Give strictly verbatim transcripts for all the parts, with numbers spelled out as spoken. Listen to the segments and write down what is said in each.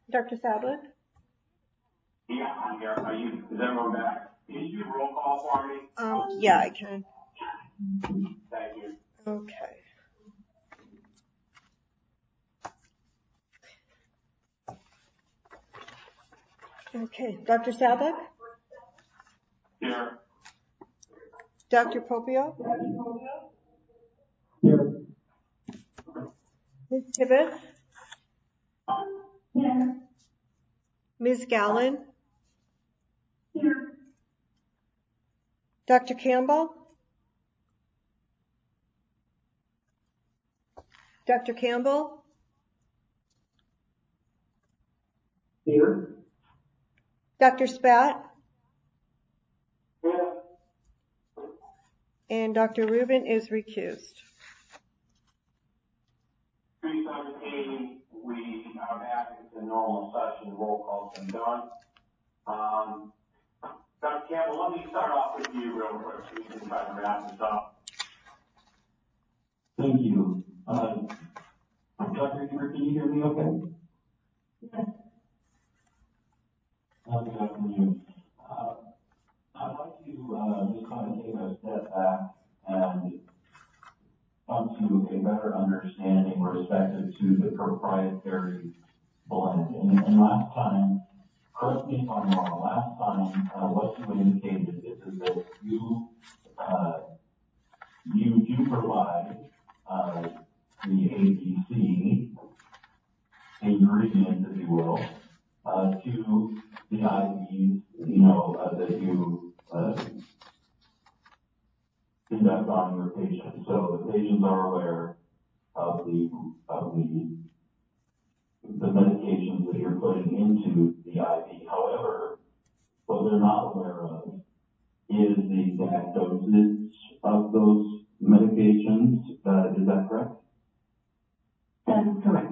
Doctor Sadler? Yeah, I'm here. Are you, is everyone back? Can you do roll call for me? Um, yeah, I can. Thank you. Okay. Okay, Doctor Sadler? Here. Doctor Popio? Here. Miz Tibbetts? Here. Miz Gallen? Here. Doctor Campbell? Doctor Campbell? Here. Doctor Spat? Here. And Doctor Rubin is recused. three seventeen, we are back into normal session. Roll call's been done. Um, Doctor Campbell, let me start off with you real quick so we can try to wrap this up. Thank you. Uh, Doctor Hoover, can you hear me okay? Yes. Uh, good afternoon. Uh, I'd like to uh, just kind of take a step back and come to a better understanding respective to the proprietary blend. And, and last time, correct me if I'm wrong, last time uh, what you indicated is that you uh, you do provide uh, the A B C ingredient, if you will, uh, to the I Vs, you know, uh, that you uh, conduct on your patients. So the patients are aware of the of the the medications that you're putting into the I V. However, what they're not aware of is the exact dosage of those medications. Uh, is that correct? That is correct.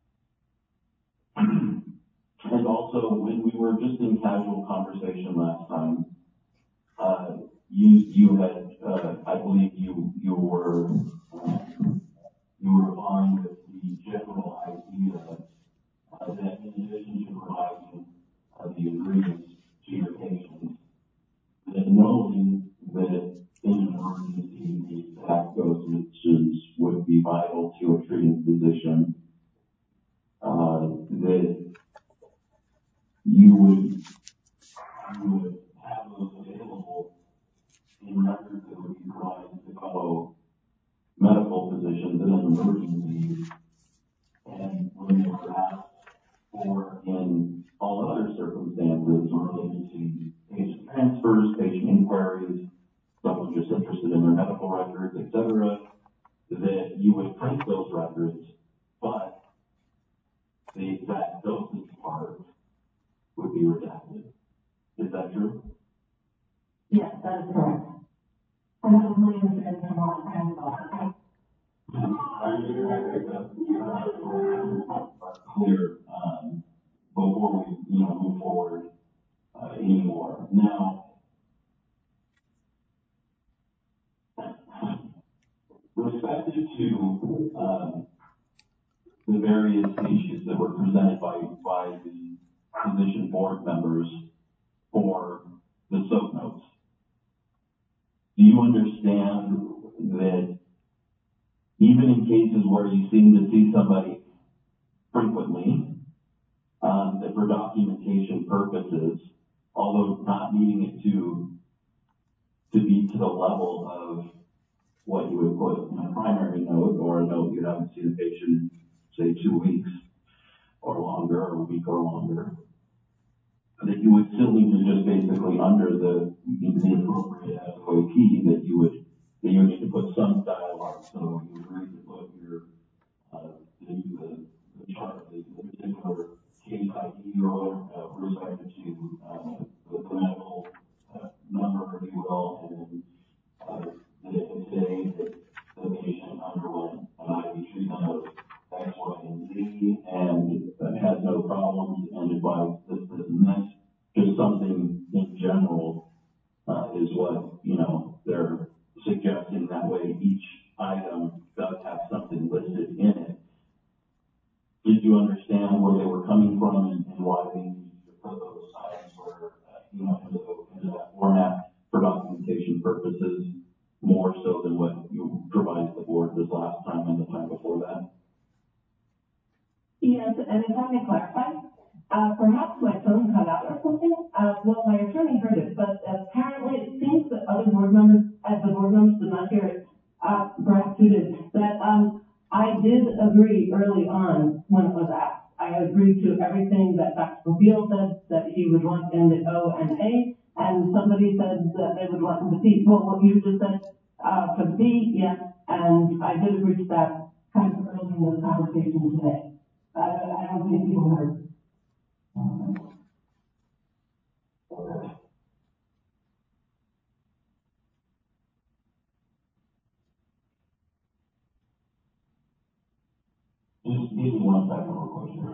And also, when we were just in casual conversation last time, uh, you you had, uh, I believe you you were uh, you were fine with the general idea uh, that in addition to providing uh, the ingredients to your patients, that knowing that in an emergency the exact dosages would be vital to a treating physician, uh, that you would you would have those available in records that would be provided to fellow medical physicians in an emergency, and when they were asked for in all other circumstances related to patient transfers, patient inquiries, someone just interested in their medical records, et cetera, that you would print those records, but the exact dosage part would be redacted. Is that true? Yes, that is correct. And that was my understanding a long time ago. Clear um, before we, you know, move forward uh, anymore. Now, respective to uh, the various issues that were presented by by the physician board members for the soap notes, do you understand that even in cases where you seem to see somebody frequently, um, that for documentation purposes, although not needing it to to be to the level of what you would put in a primary note or a note you haven't seen a patient in, say, two weeks or longer, or a week or longer, that you would still need to just basically under the, the appropriate S O A P that you would that you would need to put some dialogue. So you agree to put your uh, the, the, the chart, the, the particular case I D or uh, respective to uh, the, the medical uh, number, if you will, and then uh, that today that the patient underwent an I V treatment of X, Y, and Z and uh, had no problems and advised this, this, and this. Just something in general uh, is what early on when it was asked. I agreed to everything that Doctor Popeil said, that he would want in the O and A, and somebody said that they would want in the P. Well, what you just said, uh, for the P, yes, and I did agree to that kind of early in this conversation today. I, I don't think people heard. Just give me one second real quick here.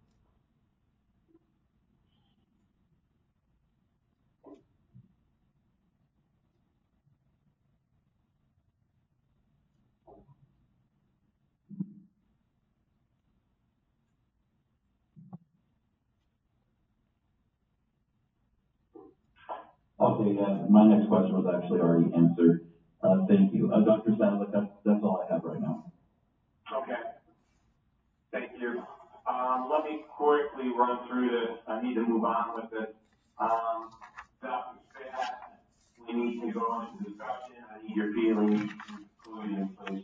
Okay, yeah, my next question was actually already answered. Uh, thank you. Uh, Doctor Sadler, that's, that's all I have right now. Okay. Thank you. Um, let me quickly run through this. I need to move on with this. Um, Doctor Spat, we need to go into discussion. I need your feelings and conclusions, please.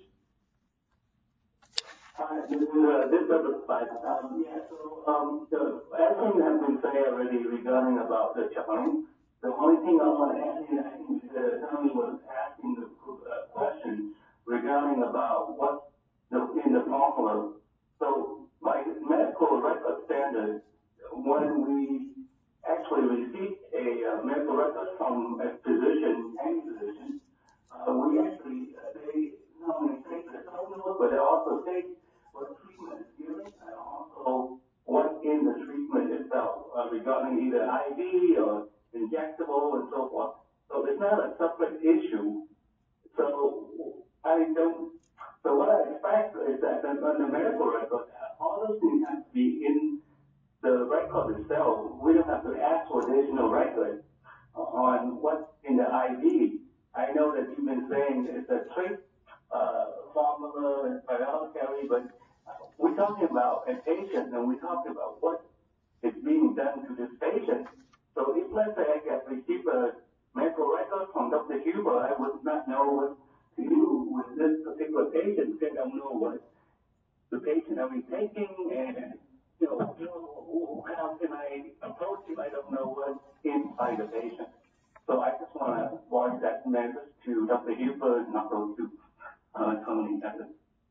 Hi, this is, uh, this is Doctor Spat. Um, yeah, so, um, the, everything has been said already regarding about the challenge. The only thing I want to add in, I think, uh, Tony was asking the uh, question regarding about what the, in the formula. So by medical record standard, when we actually receive a uh, medical record from a physician, any physician, uh, we actually, uh, they not only take the formula, but they also take what treatment is given and also what in the treatment itself, uh, regarding either I V or injectable and so forth. So it's not a separate issue. So I don't, so what I expect is that on the medical record, all those things have to be in the record itself. We don't have to ask for additional record on what's in the I V. I know that you've been saying it's a trait uh, formula and periodically, but we're talking about a patient and we're talking about what is being done to this patient. So if let's say I get received a medical record from Doctor Huber, I would not know what to do with this particular patient because I don't know what the patient will be taking and, you know, how can I approach him? I don't know what's inside the patient. So I just want to voice that message to Doctor Huber and also to uh, Tony. Doctor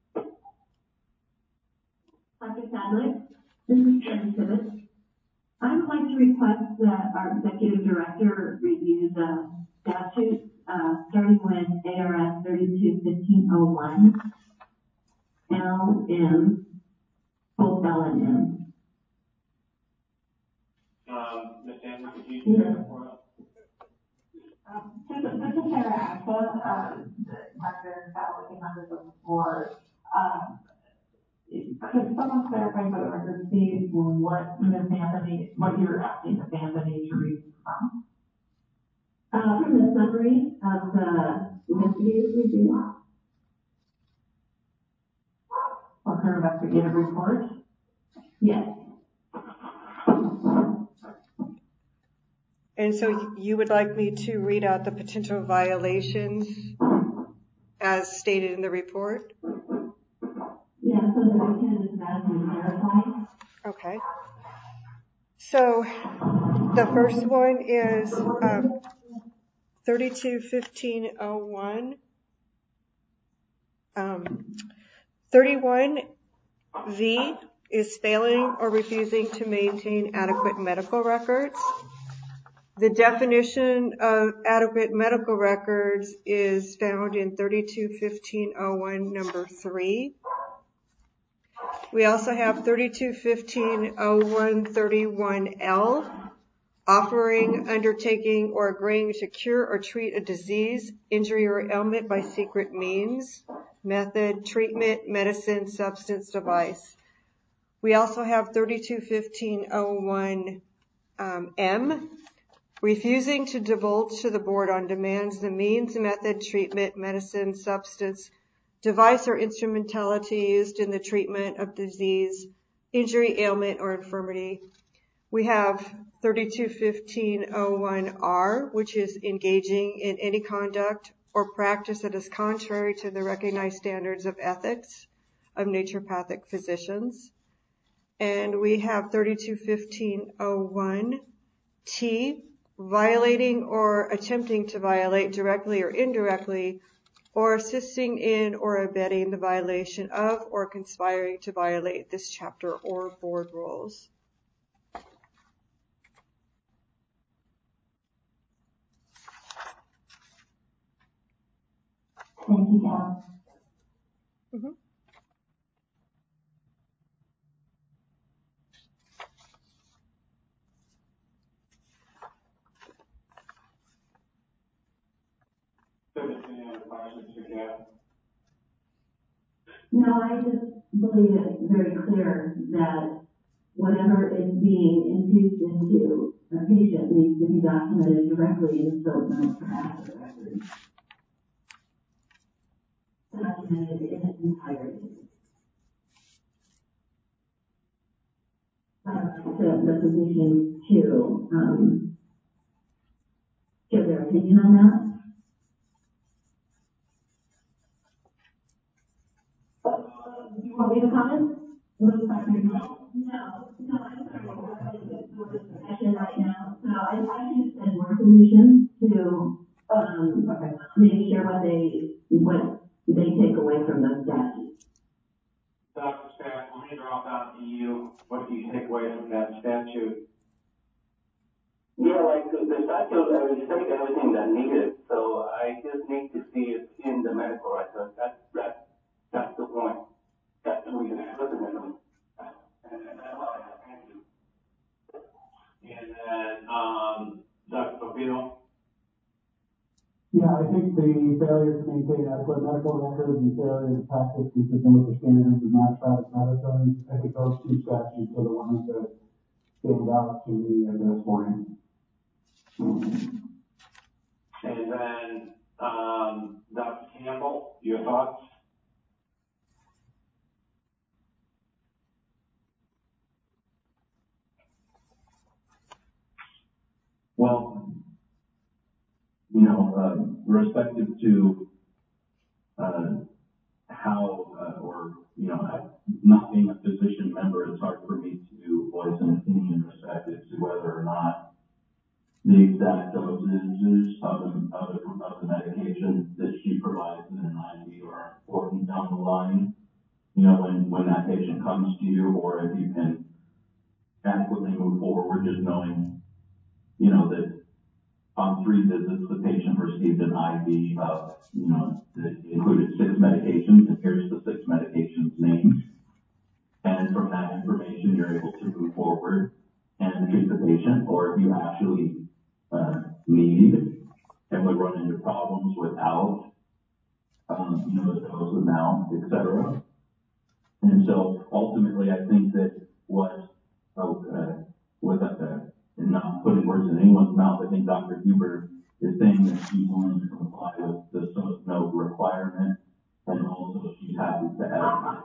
Sadler, this is Jen Tibbetts. I would like to request that our executive director review the statutes, uh, starting with A R S thirty-two fifteen oh one, L, M, both L and M. Um, Miz Sanders, could you share that for us? Um, this, this is Sarah Ashton. Um, Doctor Sadler working on this before. Um, Could someone clarify for the record, Steve, what Miz Anthony, what you're asking Miz Anthony to read from? Uh, from the summary of the investigative review. Or her investigative report? Yes. And so you would like me to read out the potential violations as stated in the report? Yeah, so that we can exactly verify. Okay. So the first one is um, thirty-two fifteen oh one. Um, thirty-one V is failing or refusing to maintain adequate medical records. The definition of adequate medical records is found in thirty-two fifteen oh one number three. We also have thirty-two fifteen oh one thirty-one L, offering, undertaking, or agreeing to cure or treat a disease, injury, or ailment by secret means, method, treatment, medicine, substance, device. We also have thirty-two fifteen oh one um, M, refusing to divulge to the board on demands the means, method, treatment, medicine, substance, device, or instrumentality used in the treatment of disease, injury, ailment, or infirmity. We have thirty-two fifteen oh one R, which is engaging in any conduct or practice that is contrary to the recognized standards of ethics, of Naturopathic Physicians. And we have thirty-two fifteen oh one T, violating or attempting to violate directly or indirectly, or assisting in or abetting the violation of or conspiring to violate this chapter or board rules. Thank you, Cal. Mm-hmm. Any other questions for Cal? No, I just believe it's very clear that whatever is being infused into a patient needs to be documented directly in the medical record. Documented in its entirety. I'd like the, the physician to um, give their opinion on that. You want me to comment? No, no, I'm sorry. We're in session right now, so I, I just said more physicians to um, make sure what they what they take away from the statute. Doctor Stack, let me drop down to you. What do you take away from that statute? Yeah, like the statute, I mean, you take everything that needed, so I just need to see it in the medical record. That's, that's, that's the point. That's the reason I'm looking at them. And that's all I have. Thank you. And then, um, Doctor Papino? Yeah, I think the failure to maintain adequate medical records and failure to practice consistent with the standards of naturopathic medicine, I think those two statutes are the ones that stand out to me as a point. And then, um, Doctor Campbell, your thoughts? Well, you know, uh, respective to uh, how, uh, or, you know, uh, not being a physician member, it's hard for me to voice an opinion respective to whether or not the exact dosages of the, of the, of the medication that she provides in an I V are important down the line. You know, when, when that patient comes to you, or if you can adequately move forward, just knowing, you know, that on three visits, the patient received an I V of, you know, that included six medications, and here's the six medications named. And from that information, you're able to move forward and treat the patient, or if you actually uh, need and would run into problems without, um, you know, the dose amount, et cetera. And so ultimately, I think that what, uh, with uh, and not putting words in anyone's mouth, I think Doctor Huber is saying that she's willing to comply with the so no requirement, and also she's happy to add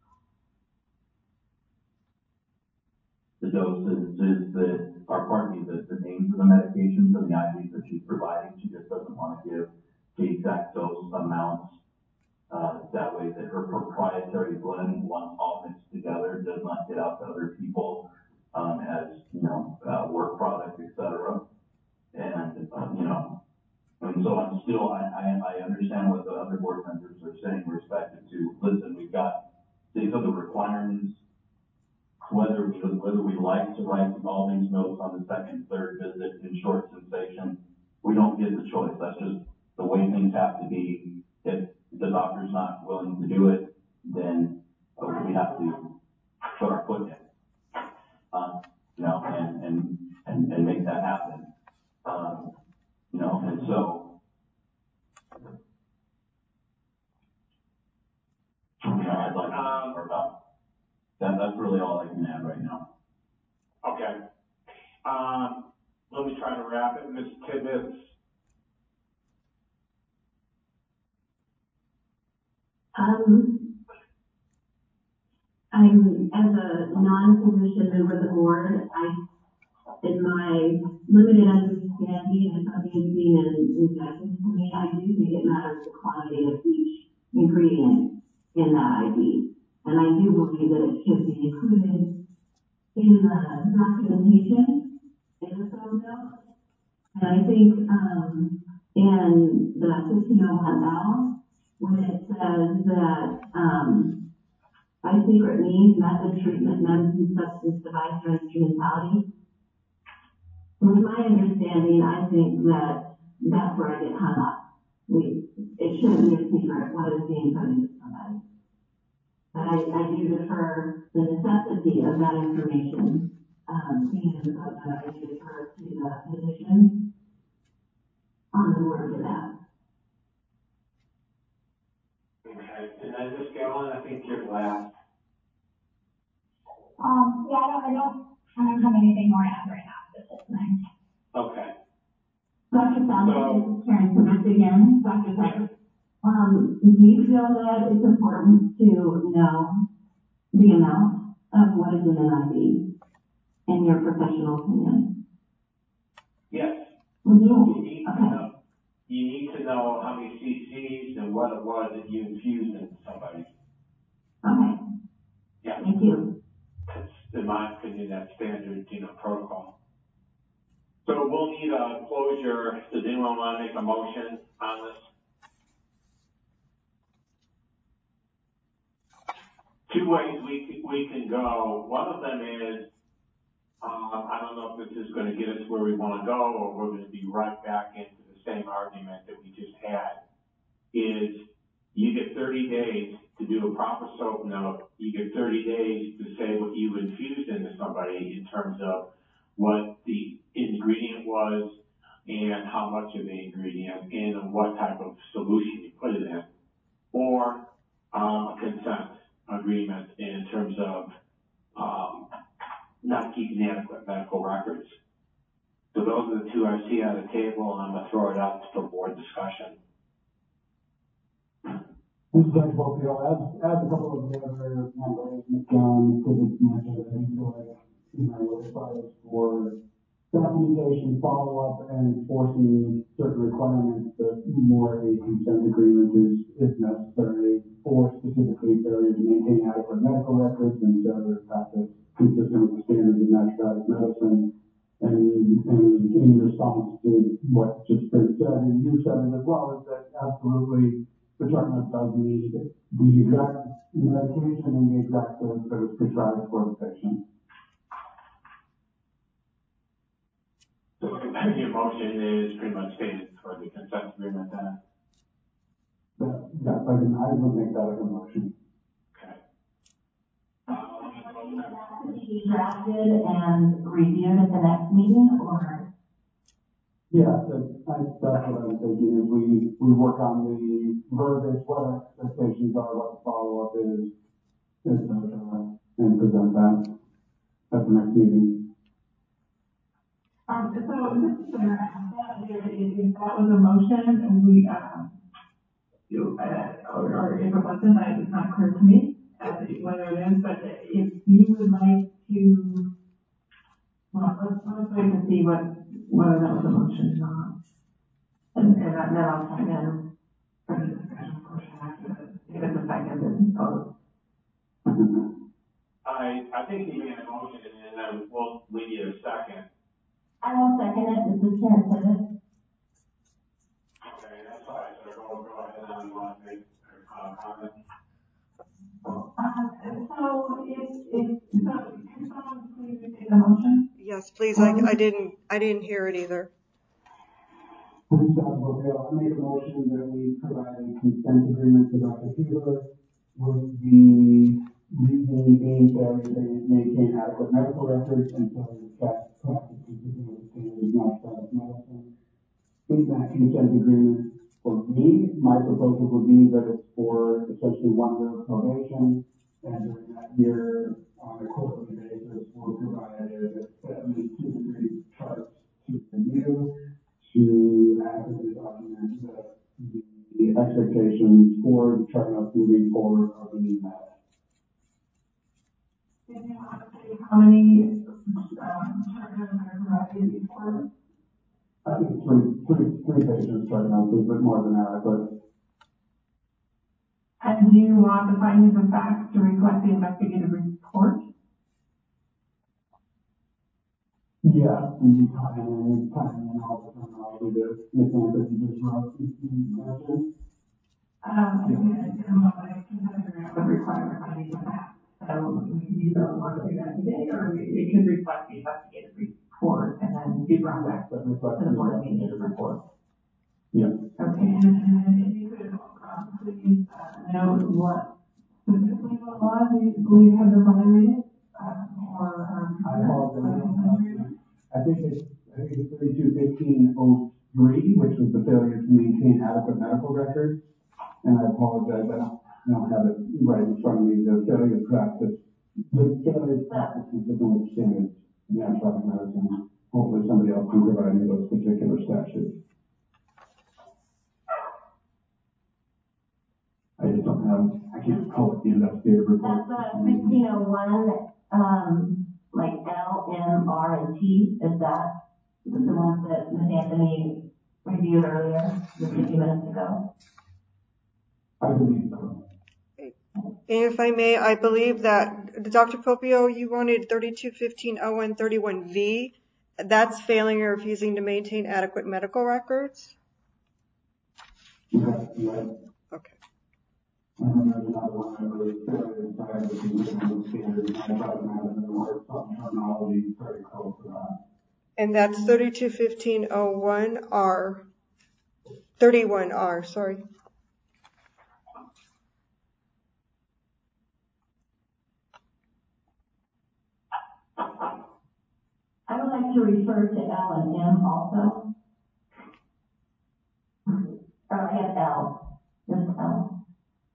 the doses that are partly the, the names of the medications and the I Vs that she's providing. She just doesn't want to give the exact dose amounts. Uh, that way that her proprietary blend, once all mixed together, does not get out to other people um, as, you know, uh, work product, et cetera. And, um, you know, and so I'm still, I, I, I understand what the other board members are saying respective to, listen, we've got, these are the requirements, whether we, whether we like to write all these notes on the second, third visit in short sensation, we don't get the choice. That's just the way things have to be. If the doctor's not willing to do it, then uh, we have to put our foot in, um, you know, and, and, and, and make that happen. Um, you know, and so, you know, I'd like to Um, talk about that. That's really all I can add right now. Okay. Um, let me try to wrap it. Miz Tibbetts. Um, I'm, as a non-physician member of the board, I, in my limited understanding and something being in injections to me, I do think it matters the quantity of each ingredient in that I V. I think, um, in the fifteen oh one L, when it says that, um, by secret means, method, treatment, medicine, substance, device, or instrumentality, with my understanding, I think that that's where I get hung up. We, it shouldn't be a secret what is being put into somebody. But I, I do defer the necessity of that information, um, and uh, I do defer to the physician on the board for that. Okay, and then Miz Gillen, I think you're last. Um, yeah, I don't, I don't, I don't have anything more to add right now to this tonight. Okay. Doctor Sally, So- Karen Smith again, Doctor Sally. Um, do you feel that it's important to know the amount of what is in an I V in your professional opinion? Yes. Would You you? need to Okay. know, you need to know how many cc's and what it was that you infused into somebody. Okay. Yeah. Thank you. That's, in my opinion, that's standard, you know, protocol. So we'll need a closure. Does anyone want to make a motion on this? Two ways we can, we can go. One of them is, um, I don't know if this is going to get us where we want to go, or we're going to be right back into the same argument that we just had. Is you get thirty days to do a proper soap note. You get thirty days to say what you infused into somebody in terms of what the ingredient was and how much of the ingredient and what type of solution you put it in, or um, a consent agreement in terms of um, not keeping adequate medical records. So those are the two I see on the table, and I'm going to throw it out for board discussion. This is Doctor Popeil. As, as a couple of the other members, Miz Jones, Physics mentioned, I feel like, you know, we're excited for documentation, follow-up, and enforcing certain requirements that more a consent agreement is, is necessary for specifically failure to maintain adequate medical records and failure to practice consistent with the standards of naturopathic medicine. And, and in response to what just been said, and you said it as well, is that absolutely the treatment does need the exact medication and the exact dose that is prescribed for the patient. So your motion is pretty much stated for the consent agreement then? That, yes, I can, I would make that as a motion. Okay. To be drafted and reviewed at the next meeting, or? Yeah, that, I, that's what I'm thinking, is we, we work on the verbiage, what our expectations are, what the follow-up is, et cetera, and present that at the next meeting. Um, so this is Sarah. If that was a motion, we, um, you, uh, or, or if it wasn't, that it's not clear to me uh, whether it is, but if you would like to, well, let's, let's wait to see what, whether that was a motion or not. And, and then I'll come in for the discussion portion after the, if it's a second and vote. I, I think you made a motion and then we'll, we need a second. I will second it. This is Karen Smith. Okay, that's all right. So go, go ahead and you want to make a comment? Um, so if, if, so can someone please repeat the motion? Yes, please. I, I didn't, I didn't hear it either. This is Doctor Popeil. I make a motion that we provide a consent agreement to Doctor Peeler with the reasoning being failure to maintain adequate medical records and failure to practice consistent with the standards of naturopathic medicine. In that consent agreement, for me, my proposal would be that it's for essentially one year of probation, and during that year, on a quarterly basis, we're provided at least two to three charts to review to accurately document that the expectations for the chart moving forward are being met. Did you want to say how many, um, charges are provided before? I think three, three, three patients chart notes is more than adequate. And do you want the findings of facts to reflect the investigative report? Yeah, and you tie in, tying in all the terminology policy that Miz Anderson just wrote, mentioned. Um, I mean, I don't know, I can figure out the requirement I need for that. So we can either want to do that today, or we, we could request the investigative report and then be brought back to That reflects the the board meeting. investigative report. Yeah. Okay, and, and if you could, uh, please, uh, note what specifically what law you believe has violated, uh, or, um. I apologize. I think it's, I think it's thirty-two fifteen oh three, which was the failure to maintain adequate medical records. And I apologize, I don't, I don't have it right in front of me, the failure to practice, the failure to practice consistent with standards in natural medicine. Hopefully somebody else can provide me those particular statutes. I just don't have, I can't call it the investigative report. That's uh, sixteen oh one, um, like L, M, R, and T, is that the ones that Miz Anthony reviewed earlier, just a few minutes ago? I believe so. And if I may, I believe that Doctor Popio, you wanted thirty-two fifteen oh one thirty-one V. That's failing or refusing to maintain adequate medical records. Yeah, yeah. Okay. And then there's another one that was failure to practice consistent with standards in natural medicine, or some terminology very close to that. And that's thirty-two fifteen oh one R, thirty-one R, sorry. I would like to refer to L and M also. Or I guess L, just L.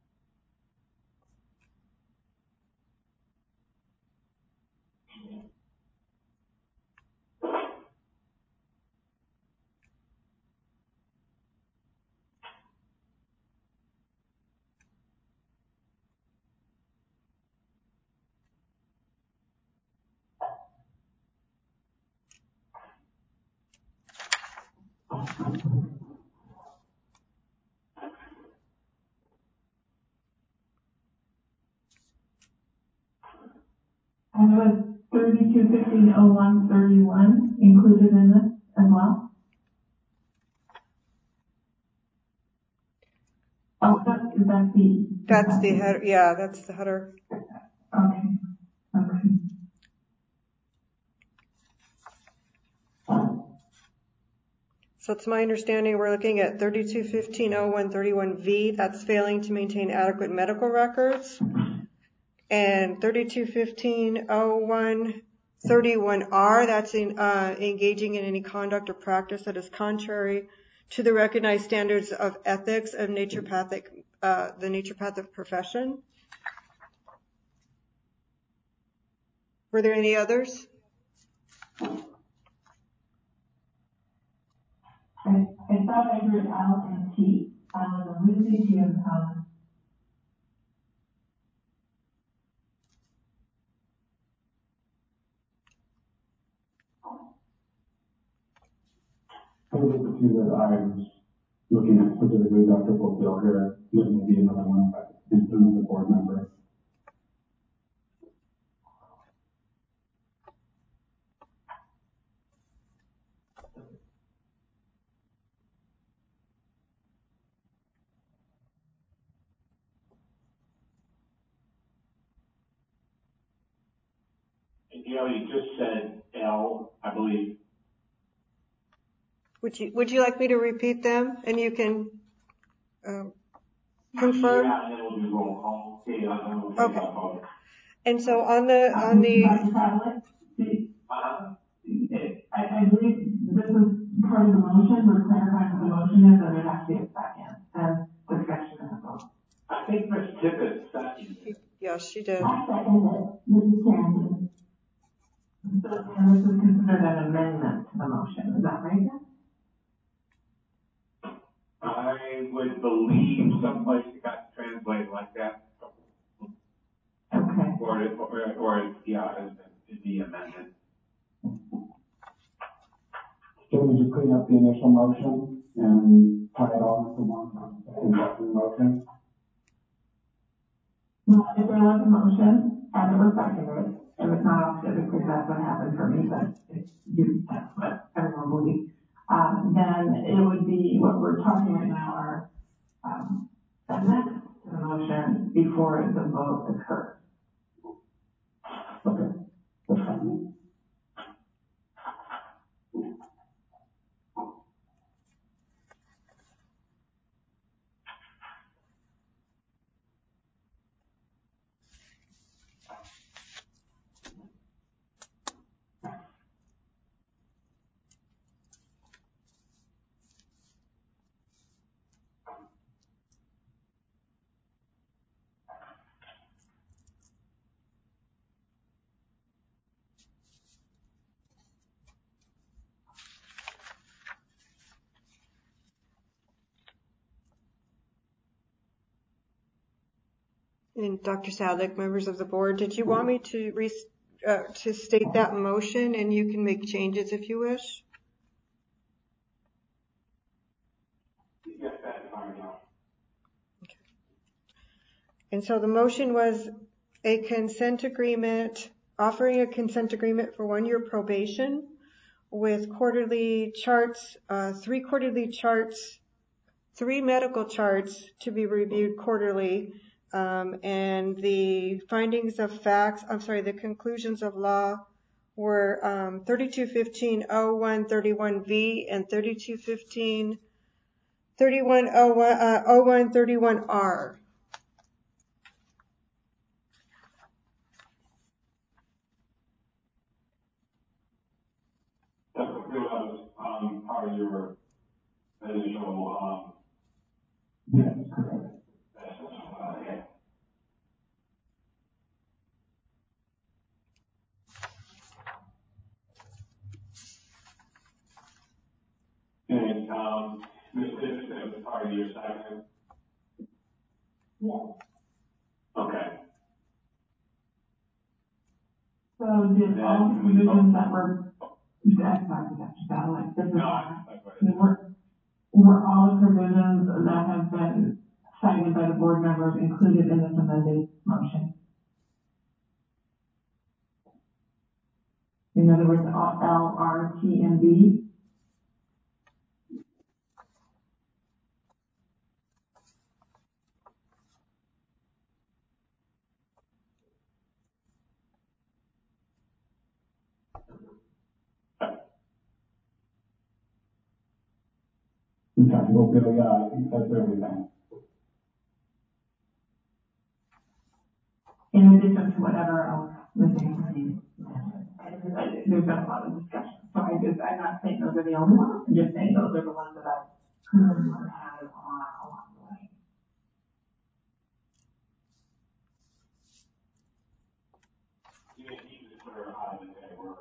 And was thirty-two fifteen oh one thirty-one included in this as well? Oh, that, that's the. That's the header, yeah, that's the header. Okay, okay. So it's my understanding we're looking at thirty-two fifteen oh one thirty-one V, that's failing to maintain adequate medical records. And thirty-two fifteen oh one thirty-one R, that's in, uh, engaging in any conduct or practice that is contrary to the recognized standards of ethics of naturopathic, uh, the naturopathic profession. Were there any others? I, I thought I heard L and T, um, Lucy, T and Tom. Those are the two that I was looking at specifically, Doctor Popio here. There may be another one, but it's been with the board member. You know, you just said L, I believe. Would you, would you like me to repeat them and you can, um, confirm? Yeah, and then we'll do roll call. Yeah, and we'll do Okay. roll call. And so on the, on the, Uh-huh. I, I believe this is part of the motion, we're clarifying what the motion is, and there has to be a second, and discussion and a vote. I think Miz Tippett seconded. yes, she did. I second it, Missus Carrington. So, and this is considered an amendment to the motion, is that right? I would believe someplace it got translated like that. Okay. Or, it- or, or, yeah, it'd be amended. Can we just clean up the initial motion and tie it all into one second motion? Well, if there was a motion, and it was seconded, it was not all good, because that's what happened for me, but if you, that's what everyone believes. Um, then it would be, what we're talking right now are, um, amendments to the motion before the vote occurs. Okay, that's fine. And Doctor Sadek, members of the board, did you want me to re, uh, to state that motion, and you can make changes if you wish? Yes, that's fine, yeah. And so the motion was a consent agreement, offering a consent agreement for one-year probation with quarterly charts, uh, three quarterly charts, three medical charts to be reviewed quarterly, um, and the findings of facts, I'm sorry, the conclusions of law were um, thirty-two fifteen oh one thirty-one V and thirty-two fifteen thirty-one oh one, uh, oh one thirty-one R. That's what it was, um, part of your initial, um, Yes, correct. okay. And, um, Miz Davis, that was part of your second? Yes. Okay. So did all the provisions that were, I'm sorry, Doctor Sadler, this is, No, I, I, were, were all the provisions that have been cited by the board members included in this amended motion? In other words, L, R, T, and B? Okay, well, Bill, yeah, I think that's everything. In addition to whatever else was included. There's been a lot of discussion, so I just, I'm not saying those are the only ones, I'm just saying those are the ones that I've heard or had on along the way. you need to clarify that they were.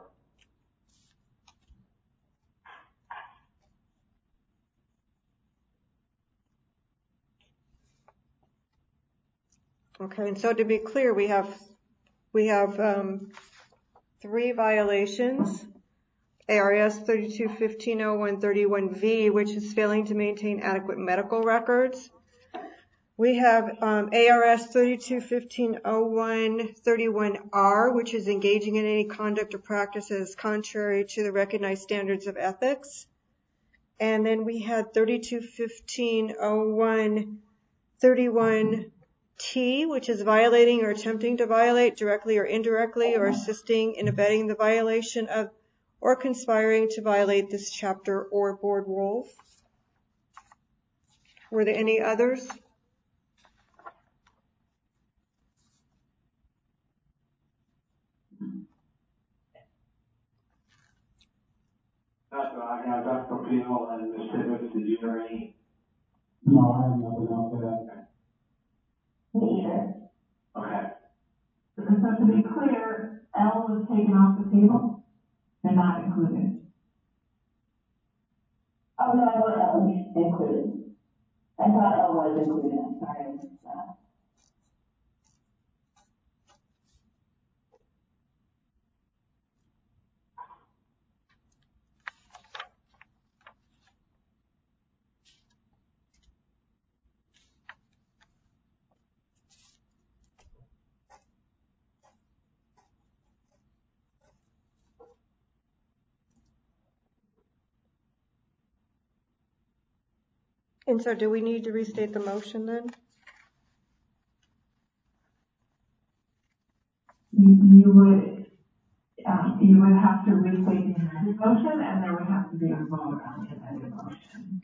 Okay, and so to be clear, we have we have um, three violations. A R S thirty-two fifteen oh one thirty-one V, which is failing to maintain adequate medical records. We have um, A R S thirty-two fifteen oh one thirty-one R, which is engaging in any conduct or practices contrary to the recognized standards of ethics. And then we had thirty-two fifteen oh one thirty-one T, which is violating or attempting to violate directly or indirectly or assisting in abetting the violation of or conspiring to violate this chapter or board rules. Were there any others? That's what I have, Doctor Peel and Miz Tibbetts, did you hear any? No, I have nothing else to add. Me either. Okay. So to be clear, L was taken off the table and not included. Oh, no, I thought L was included. I thought L was included, I'm sorry, I missed that. And so do we need to restate the motion then? You, you would, um, you would have to restate the amended motion, and there would have to be a vote on the amended motion.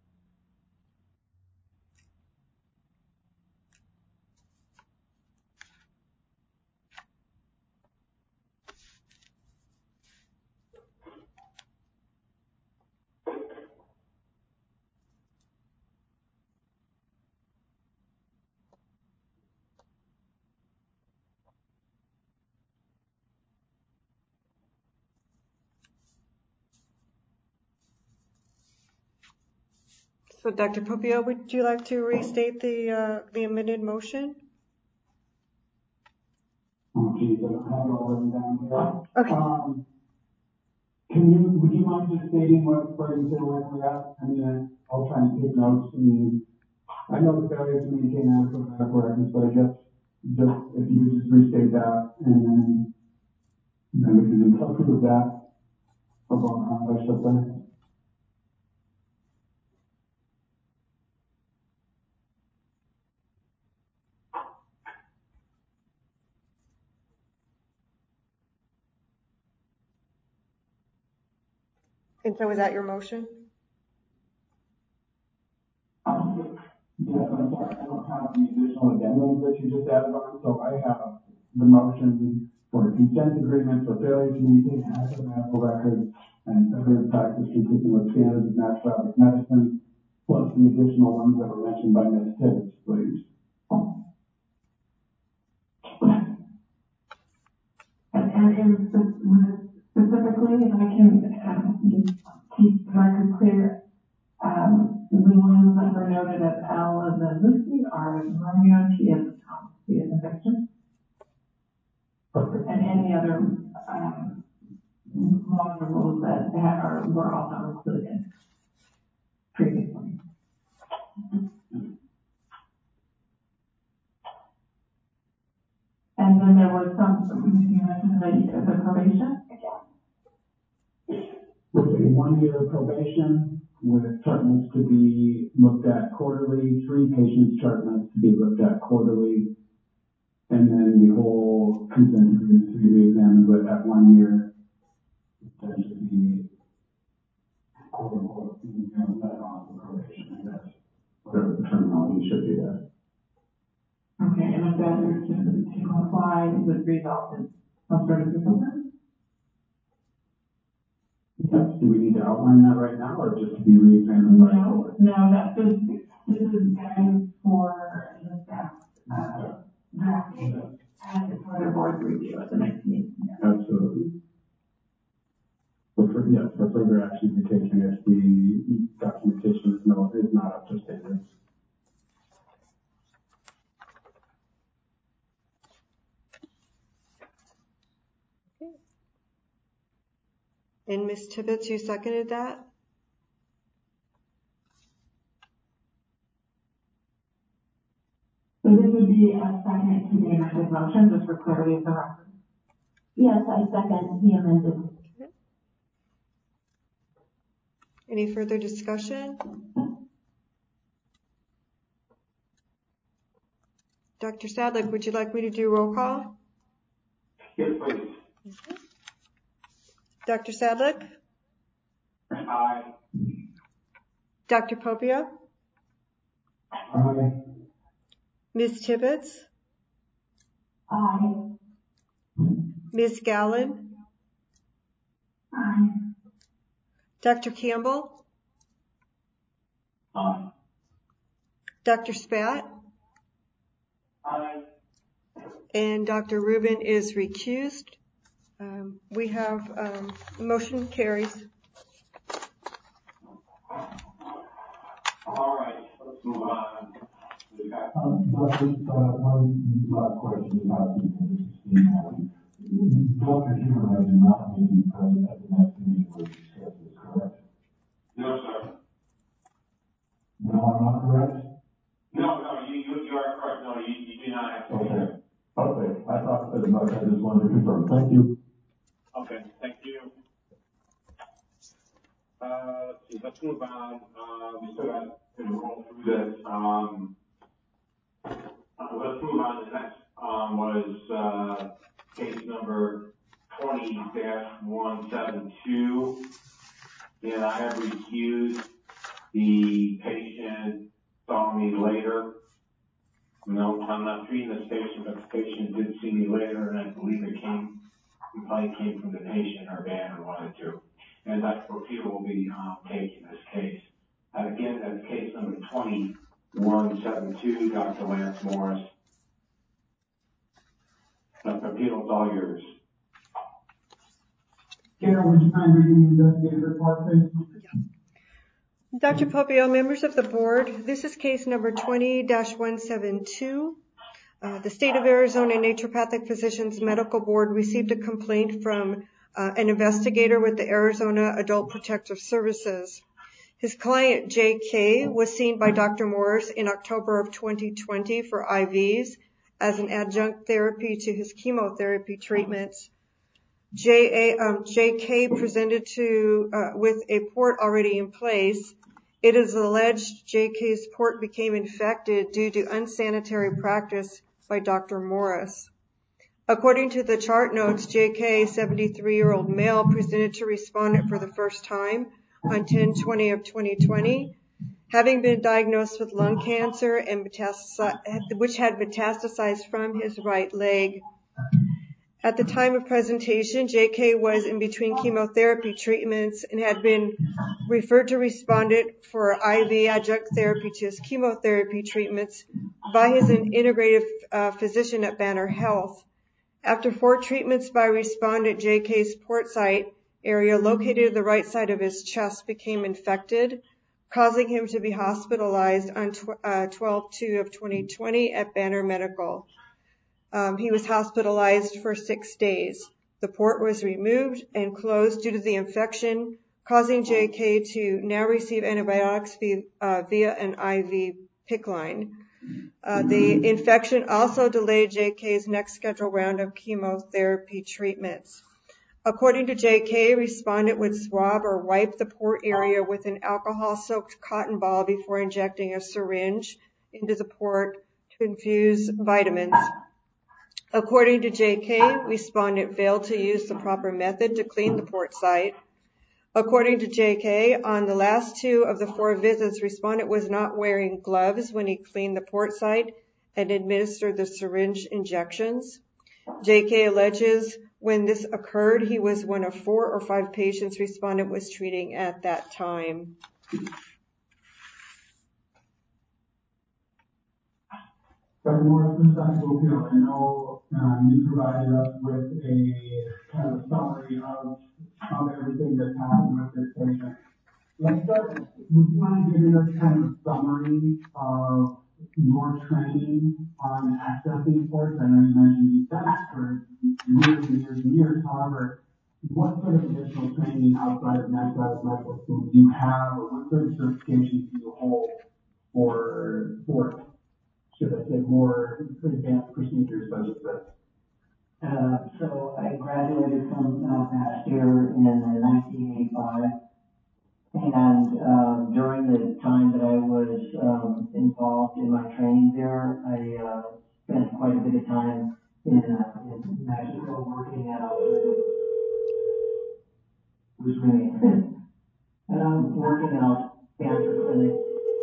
So Doctor Popio, would you like to restate the uh, the amended motion? Oh, geez, I don't have it all written down here. Okay. Um, can you, would you mind just stating what, where you feel like we're at? I mean, I'll try and take notes. I mean, I know the failure to maintain adequate medical records, but I guess just, if you could just restate that, and then, then we can approve that about how much of that. And so is that your motion? Um, yes, I'm sorry, I don't have the additional addendums that you just added on, so I have the motion for consent agreement for failure to maintain adequate medical records and failure to practice consistent with standards of naturopathic medicine, plus the additional ones that were mentioned by Miz Tibbetts, please. And, and in spe- specifically, if I can um, just keep the record clear, um, the ones that were noted as L as in Lucy, R as in Romeo, T as in Tom, C as in Victor. Perfect. And any other um, laws or rules that had are, were also included previously. And then there was some, you mentioned the, the probation again. With a one-year probation, with chart notes to be looked at quarterly, three patients' chart notes to be looked at quarterly, and then the whole consent agreement to be reexamined, but at one year, that should be quote unquote, you know, let off the probation, I guess, whatever the terminology should be there. Okay, and if that were to, to comply, it would result in some sort of discipline? Yes, do we need to outline that right now, or just to be reexamined by the No, board? no, that's just, this is guidance for the staff, uh, drafting and for their board review at the next meeting. Absolutely. But for, yes, for further action to be taken if the documentation is no, is not up to standards. And Miz Tibbetts, you seconded that? So this would be a second to the amended motion, just for clarity of the record. Yes, I second the amended. Any further discussion? Doctor Sadlick, would you like me to do roll call? Yes, please. Doctor Sadlick? Aye. Doctor Popio? Aye. Miz Tibbetts? Aye. Miz Gallen? Aye. Doctor Campbell? Aye. Doctor Spat? Aye. And Doctor Rubin is recused. Um, we have um, motion carries. All right, let's move on. Um, Doctor, uh, one last question about the Steve County. Doctor Huberman did not need to be present at the next meeting where we discussed this, correct? No, sir. No, I'm not correct? No, no, you, you, you are correct. No, you, you do not have to. Okay. Okay, I thought as much, I just wanted to confirm. Thank you. Okay, thank you. Uh, let's see, let's move on. Uh, we still got to roll one seven two, and I have recused. The patient saw me later. No, I'm not treating this patient, but the patient did see me later, and I believe it came, it probably came from the patient or Banner wanted to. And Doctor Portillo will be um, taking this case. And again, that's case number twenty-one seventy-two, Doctor Lance Morris. Doctor Portillo, it's all yours. Karen, would you mind reading the investigative report, please? Doctor Popio, members of the board, this is case number twenty dash one seven two. Uh, the State of Arizona Naturopathic Physicians Medical Board received a complaint from uh, an investigator with the Arizona Adult Protective Services. His client, J K, was seen by Doctor Morris in October of twenty twenty for I Vs as an adjunct therapy to his chemotherapy treatments. J, A, um, J K presented to uh, with a port already in place. It is alleged J K's port became infected due to unsanitary practice by Doctor Morris. According to the chart notes, J K, seventy-three-year-old male, presented to respondent for the first time on ten twenty of twenty twenty, having been diagnosed with lung cancer and metastasi- which had metastasized from his right leg. At the time of presentation, J K was in between chemotherapy treatments and had been referred to respondent for I V adjunct therapy to his chemotherapy treatments by his integrative uh, physician at Banner Health. After four treatments by respondent, J K's port site area located at the right side of his chest became infected, causing him to be hospitalized on twelve two of twenty twenty at Banner Medical. Um, he was hospitalized for six days. The port was removed and closed due to the infection, causing J K to now receive antibiotics via, uh, via an I V P I C C line. Uh, the infection also delayed J K's next scheduled round of chemotherapy treatments. According to J K, respondent would swab or wipe the port area with an alcohol-soaked cotton ball before injecting a syringe into the port to infuse vitamins. According to J K, respondent failed to use the proper method to clean the port site. According to J K, on the last two of the four visits, respondent was not wearing gloves when he cleaned the port site and administered the syringe injections. J K alleges when this occurred, he was one of four or five patients respondent was treating at that time. Doctor Morris, this is Doctor Popio. I know um, you provided us with a kind of a summary of, of everything that's happened with this patient. Let's start, would you mind giving us kind of a summary of your training on accessing ports? I know you mentioned you've done it for years and years and years. However, what sort of additional training outside of naturopathic medical school do you have, or what sort of certifications do you hold for ports? Should I say more advanced procedures such as this? Uh, so I graduated from uh, Pasteur in nineteen eighty-five, and um, during the time that I was um, involved in my training there, I uh, spent quite a bit of time in, uh, in Mexico working at a who's ringing? um, working at a cancer clinic.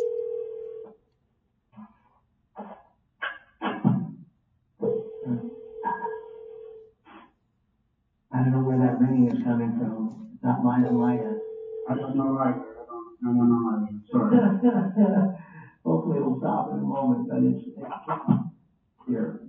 I don't know where that ringing is coming from. It's not mine on my end. I don't know either. I don't know either. Sorry. Hopefully it'll stop in a moment, but it's, it's here.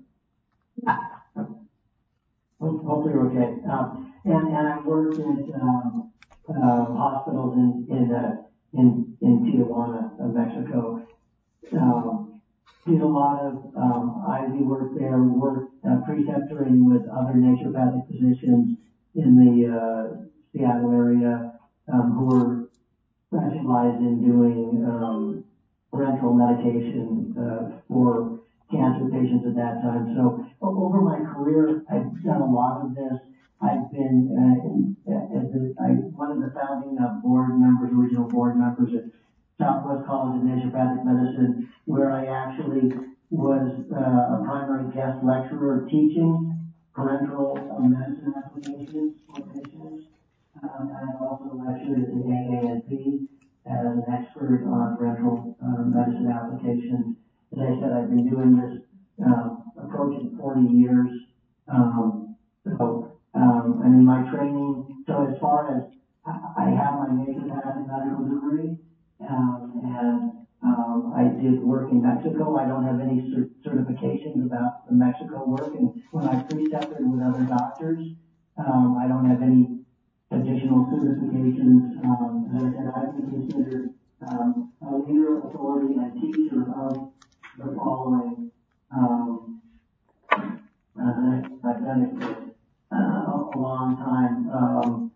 Hopefully we're okay. Um, and, and I worked at um, uh, hospitals in in, uh, in in Tijuana, uh, Mexico. Um, did a lot of um, I V work there. Worked uh, preceptoring with other naturopathic physicians in the uh, Seattle area um, who were specialized in doing um, parenteral medication uh, for cancer patients at that time. So over my career, I've done a lot of this. I've been uh, in, as a, I, one of the founding uh, board members, original board members at Southwest College of Naturopathic Medicine, where I actually was uh, a primary guest lecturer teaching parenteral uh, medicine applications for patients. Um, and I've also lectured at the A A N P as an expert on parenteral uh, medicine applications. As I said, I've been doing this uh, approaching forty years. Um, so, um, I mean, my training, so as far as I have my naturopathic medical degree, um, and um, I did work in Mexico. I don't have any cert- certifications about the Mexico work, and when I precepted with other doctors, um, I don't have any additional certifications. Um, as I said, I've been considered um, a leader, authority, and teacher of the following. Um, uh, I've done it for uh, a long time. Um,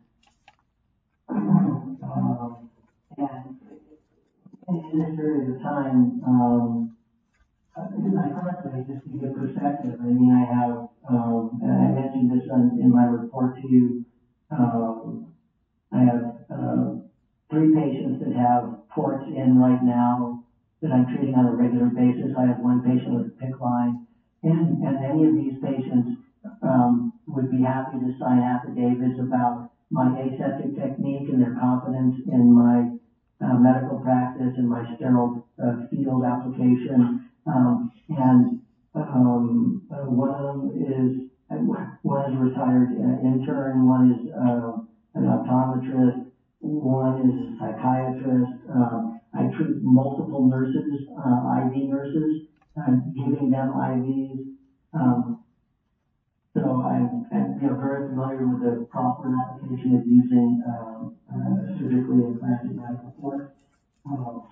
um, and in this period of time, um, I personally, just to give perspective, I mean, I have, um, and I mentioned this on, in my report to you, um, I have uh, three patients that have ports in right now that I'm treating on a regular basis. I have one patient with a PICC line, and, and any of these patients um, would be happy to sign affidavits about my aseptic technique and their confidence in my uh, medical practice and my sterile uh, field application. Um, and um, uh, one of them is, one is a retired uh, intern, one is uh, an optometrist, one is a psychiatrist. Um, I treat multiple nurses, uh, I V nurses, uh, giving them I Vs. Um, so I'm, I'm you know, very familiar with the proper application of using um, uh, surgically implanted medical force. Um,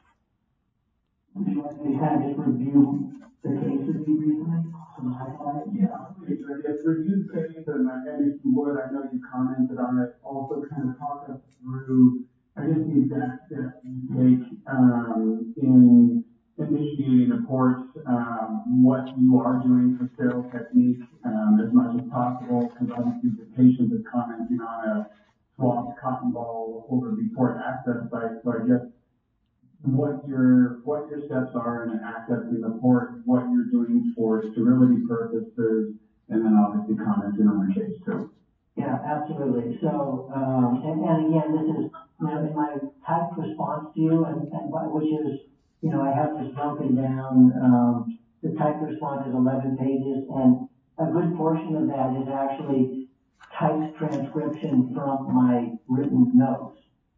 would you like me to kind of just review the cases you briefly? Yeah, please, I guess review the case, and, I- and if you would, I know you commented on it, also kind of talk us through, I guess, the exact steps you take, um, in initiating a port, um, what you are doing for sterile technique, um, as much as possible, because obviously the patient is commenting on a swabbed cotton ball over the port access site, so I guess what your what your steps are in accessing the port, what you're doing for sterility purposes, and then obviously commenting on the case too. Yeah, absolutely. So, um, and, and again, this is, you know, in my typed response to you, and, and which is, you know, I have this broken down. Um, the typed response is eleven pages, and a good portion of that is actually typed transcription from my written notes.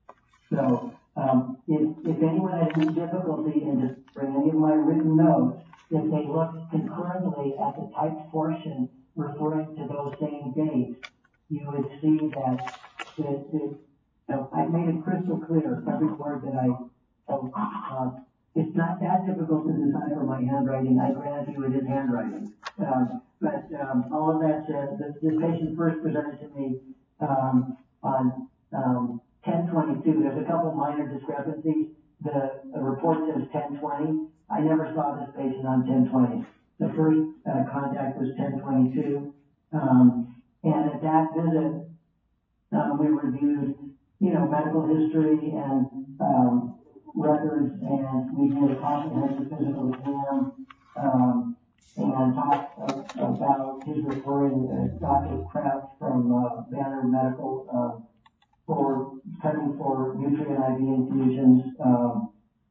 So, um, if, if anyone has any difficulty in discovering any of my written notes, if they look concurrently at the typed portion referring to those same dates, you would see that, that, that you know, I made it crystal clear every word that I spoke. Uh, it's not that difficult to decipher my handwriting. I grant you it is handwriting. Um, but um, all of that said, this, this patient first presented to me um, on um, ten twenty-two. There's a couple minor discrepancies. The, the report says ten twenty. I never saw this patient on ten twenty. The first uh, contact was ten twenty-two. Um, and at that visit, um, we reviewed, you know, medical history and um, records, and we did a comprehensive physical exam um, and talked uh, about his referring uh, Doctor Kraft from uh, Banner Medical uh, for checking for nutrient I V infusions, um,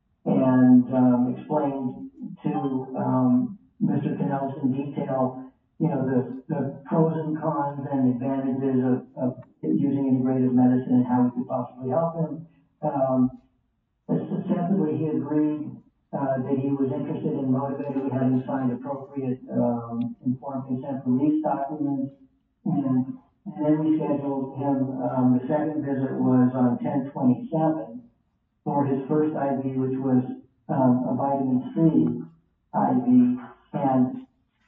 and um, explained to um, Mister Canales in detail, you know, the, the pros and cons and advantages of, of using integrative medicine and how we could possibly help him. Um, ostensibly, he agreed uh, that he was interested and motivated, having signed appropriate um, informed consent release documents, and and then we scheduled him, um, the second visit was on ten twenty-seven for his first I V, which was um, a vitamin C I V. And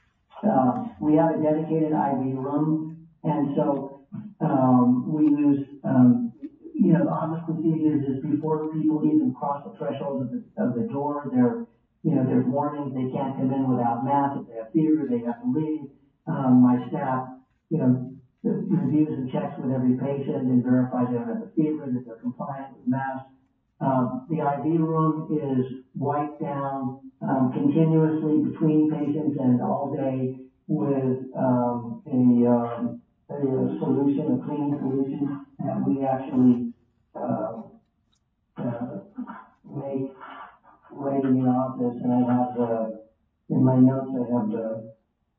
um, we have a dedicated I V room. And so um, we use, um, you know, the office procedures is before people even cross the threshold of the, of the door, there, you know, there's warnings. They can't come in without masks. If they have fever, they have to leave. Um, my staff, you know, reviews and checks with every patient and verifies they don't have the fever, that they're compliant with masks. Um, the I V room is wiped down um, continuously between patients and all day. with, um, a, um, a, a solution, a cleaning solution that we actually, uh, uh, make right in the office, and I have the, in my notes, I have the,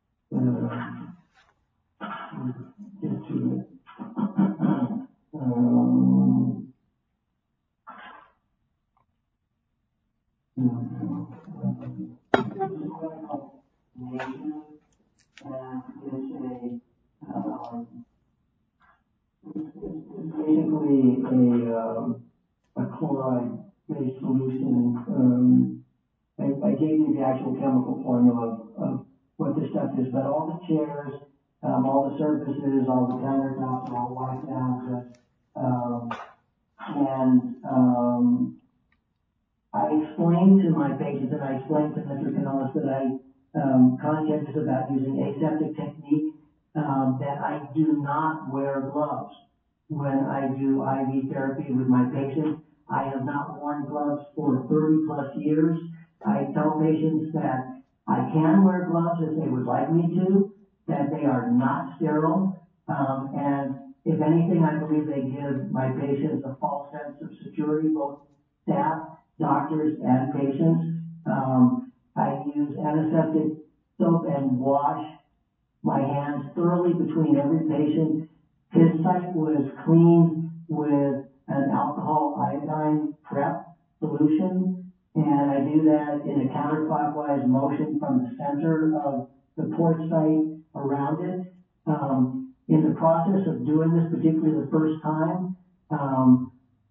uh, just to, um, Nation, and it's a, um, it's, it's basically a, um, a chloride-based solution. Um, I, I gave you the actual chemical formula of, of what this stuff is, but all the chairs, um, all the surfaces, all the countertops are all wiped down. Um, and um, I explained to my patients, and I explained to Mister Canales that I um, conscientious about using aseptic technique, um, that I do not wear gloves when I do I V therapy with my patients. I have not worn gloves for thirty plus years. I tell patients that I can wear gloves if they would like me to, that they are not sterile, um, and if anything, I believe they give my patients a false sense of security, both staff, doctors, and patients. Um, I use antiseptic soap and wash my hands thoroughly between every patient. His site was cleaned with an alcohol iodine prep solution, and I do that in a counterclockwise motion from the center of the port site around it. Um, in the process of doing this, particularly the first time, um,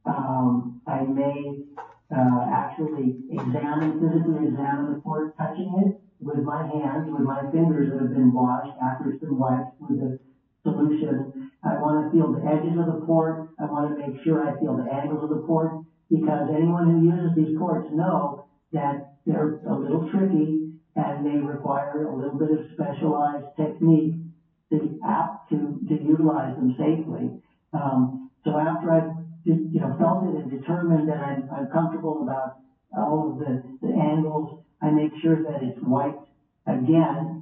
um, I may uh, actually examine, physically examine the port, touching it with my hands, with my fingers that have been washed after it's been wiped with the solution. I want to feel the edges of the port. I want to make sure I feel the angles of the port, because anyone who uses these ports know that they're a little tricky and they require a little bit of specialized technique to apt to, to utilize them safely. Um, so after I've you know felt it and determined that I'm, I'm comfortable about all of the, the angles, I make sure that it's wiped again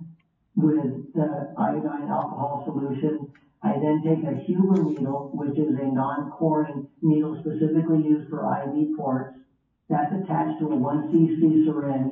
with the iodine alcohol solution. I then take a Huber needle, which is a non-coring needle specifically used for I V ports. That's attached to a one C C syringe.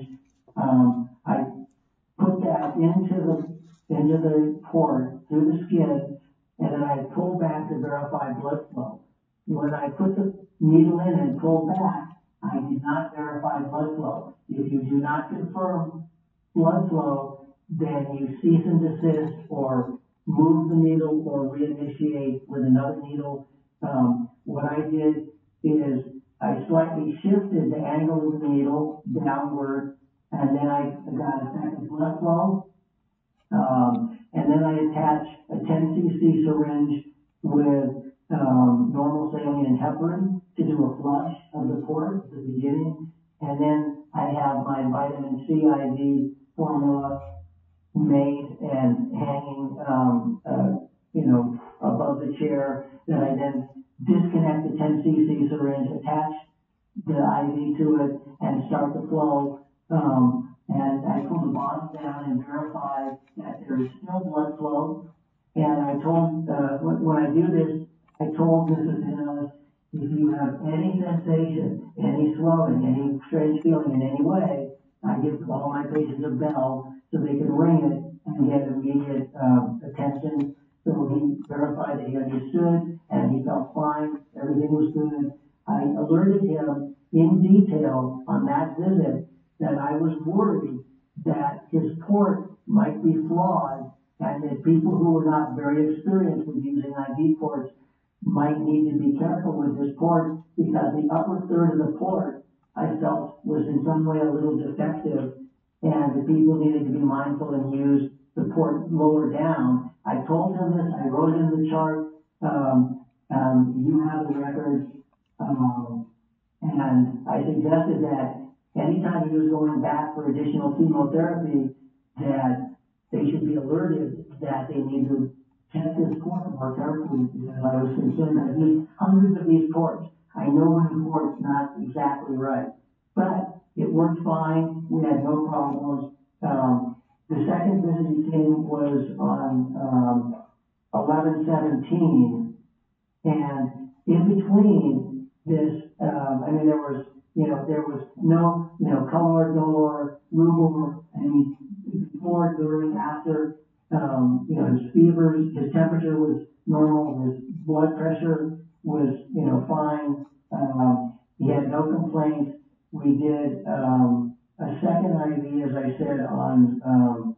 Um, I put that into the into the port through the skin, and then I pull back to verify blood flow. When I put the needle in and pull back, I did not verify blood flow. If you do not confirm blood flow, then you cease and desist or move the needle or reinitiate with another needle. Um, what I did is I slightly shifted the angle of the needle downward, and then I got effective blood flow. Um, and then I attach a ten C C syringe with um, normal saline and heparin to do a flush of the port at the beginning. And then I have my vitamin C I V formula made and hanging, um, uh, you know, above the chair, that I then disconnect the ten C C syringe, attach the I V to it, and start the flow. Um, and I pull the bottom down and verify that there is still blood flow. And I told, uh, when I do this, I told Missus Canales, if you have any sensation, any swelling, any strange feeling in any way, I give all my patients a bell so they can ring it and get immediate um, attention. So he verified that he understood and he felt fine, everything was good. I alerted him in detail on that visit that I was worried that his port might be flawed and that people who were not very experienced with using I V ports might need to be careful with this port, because the upper third of the port I felt was in some way a little defective, and the people needed to be mindful and use the port lower down. I told him this, I wrote it in the chart, um, um, you have the records, um, and I suggested that anytime he was going back for additional chemotherapy, that they should be alerted that they need to check this port more carefully, because I was concerned that there's hundreds of these ports. I know when the port's not exactly right, but it worked fine. We had no problems. Um, the second visit he came was on, um, eleven seventeen, and in between this, um, I mean, there was, you know, there was no, you know, color, dolor, rubor, I mean, before, during, after, um, you know, his fevers, his temperature was normal, his blood pressure was, you know, fine, um, he had no complaints. We did, um, a second I V, as I said, on, um,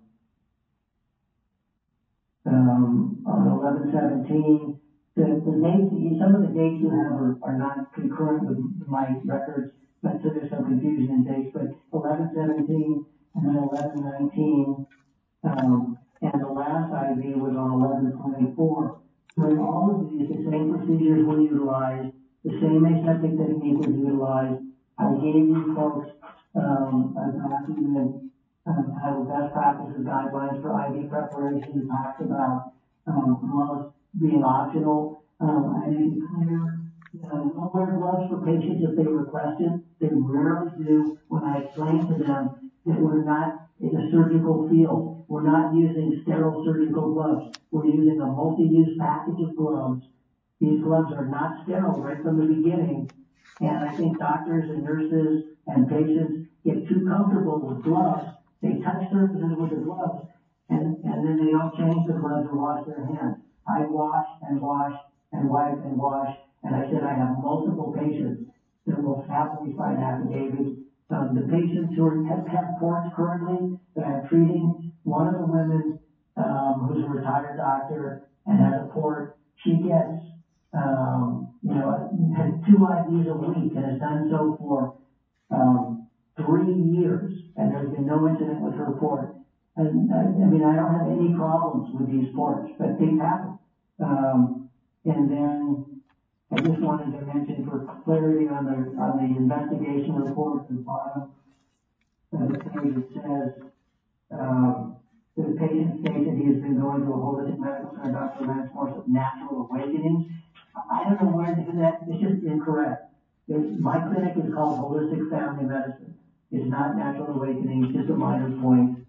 um, on eleven seventeen. The, the dates, some of the dates you have are, are not concurrent with my records, but so there's some confusion in dates, but eleven seventeen and then eleven nineteen, um, and the last I V was on eleven twenty-four. During all of these, the same procedures were utilized, the same aseptic technique was utilized. I gave you folks, um, a document, um, titled Best Practices Guidelines for I V Preparation. It talks about, um, gloves being optional. Um, I made it clear, uh, don't wear gloves for patients if they request it. They rarely do. When I explain to them that we're not in a surgical field, we're not using sterile surgical gloves. We're using a multi-use package of gloves. These gloves are not sterile right from the beginning. And I think doctors and nurses and patients get too comfortable with gloves. They touch surfaces with the gloves, and, and then they don't change the gloves or wash their hands. I wash and wash and wipe and wash, and I said I have multiple patients that will happily sign affidavits. Um, the patients who are, have, have ports currently that I'm treating, one of the women, um, who's a retired doctor and has a port, she gets, um, you know, two I Vs a week and has done so for, um, three years, and there's been no incident with her port. And, I, I mean, I don't have any problems with these ports, but things happen. Um, and then I just wanted to mention for clarity on the, on the investigation report at the bottom of the page, it says, um, the patient states that he has been going to a holistic medical center, Doctor Lance Morse of Natural Awakenings. I don't know where to do that. It's just incorrect. It's, my clinic is called Holistic Family Medicine. It's not Natural Awakening. It's just a minor point.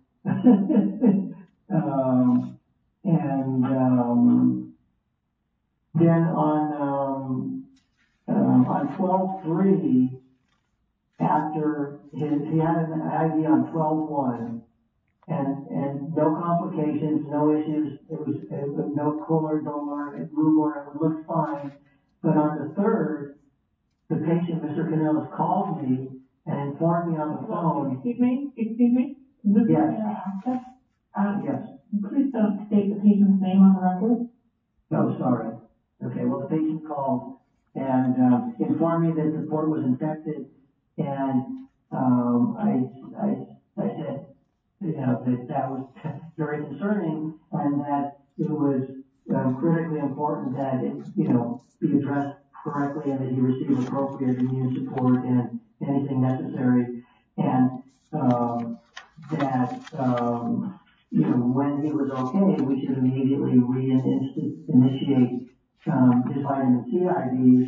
um, and um, then on um, um, on twelve three, after his, he had an I V on twelve one, and and no complications, no issues. It was, it was no color, dolor, rubor. It looked fine. But on the third, the patient, Mister Canellis, called me and informed me on the phone. Excuse me, excuse me. This is Yes. Access. Um, Yes. Please don't state the patient's name on the record. No, sorry. Okay, well, the patient called and um, informed me that the port was infected, and um, I, I, I said, you know, that that was very concerning, and that it was um, critically important that it, you know, be addressed correctly, and that he receive appropriate immune support and anything necessary, and um, that um, you know, when he was okay, we should immediately reinitiate um, his vitamin C I Vs,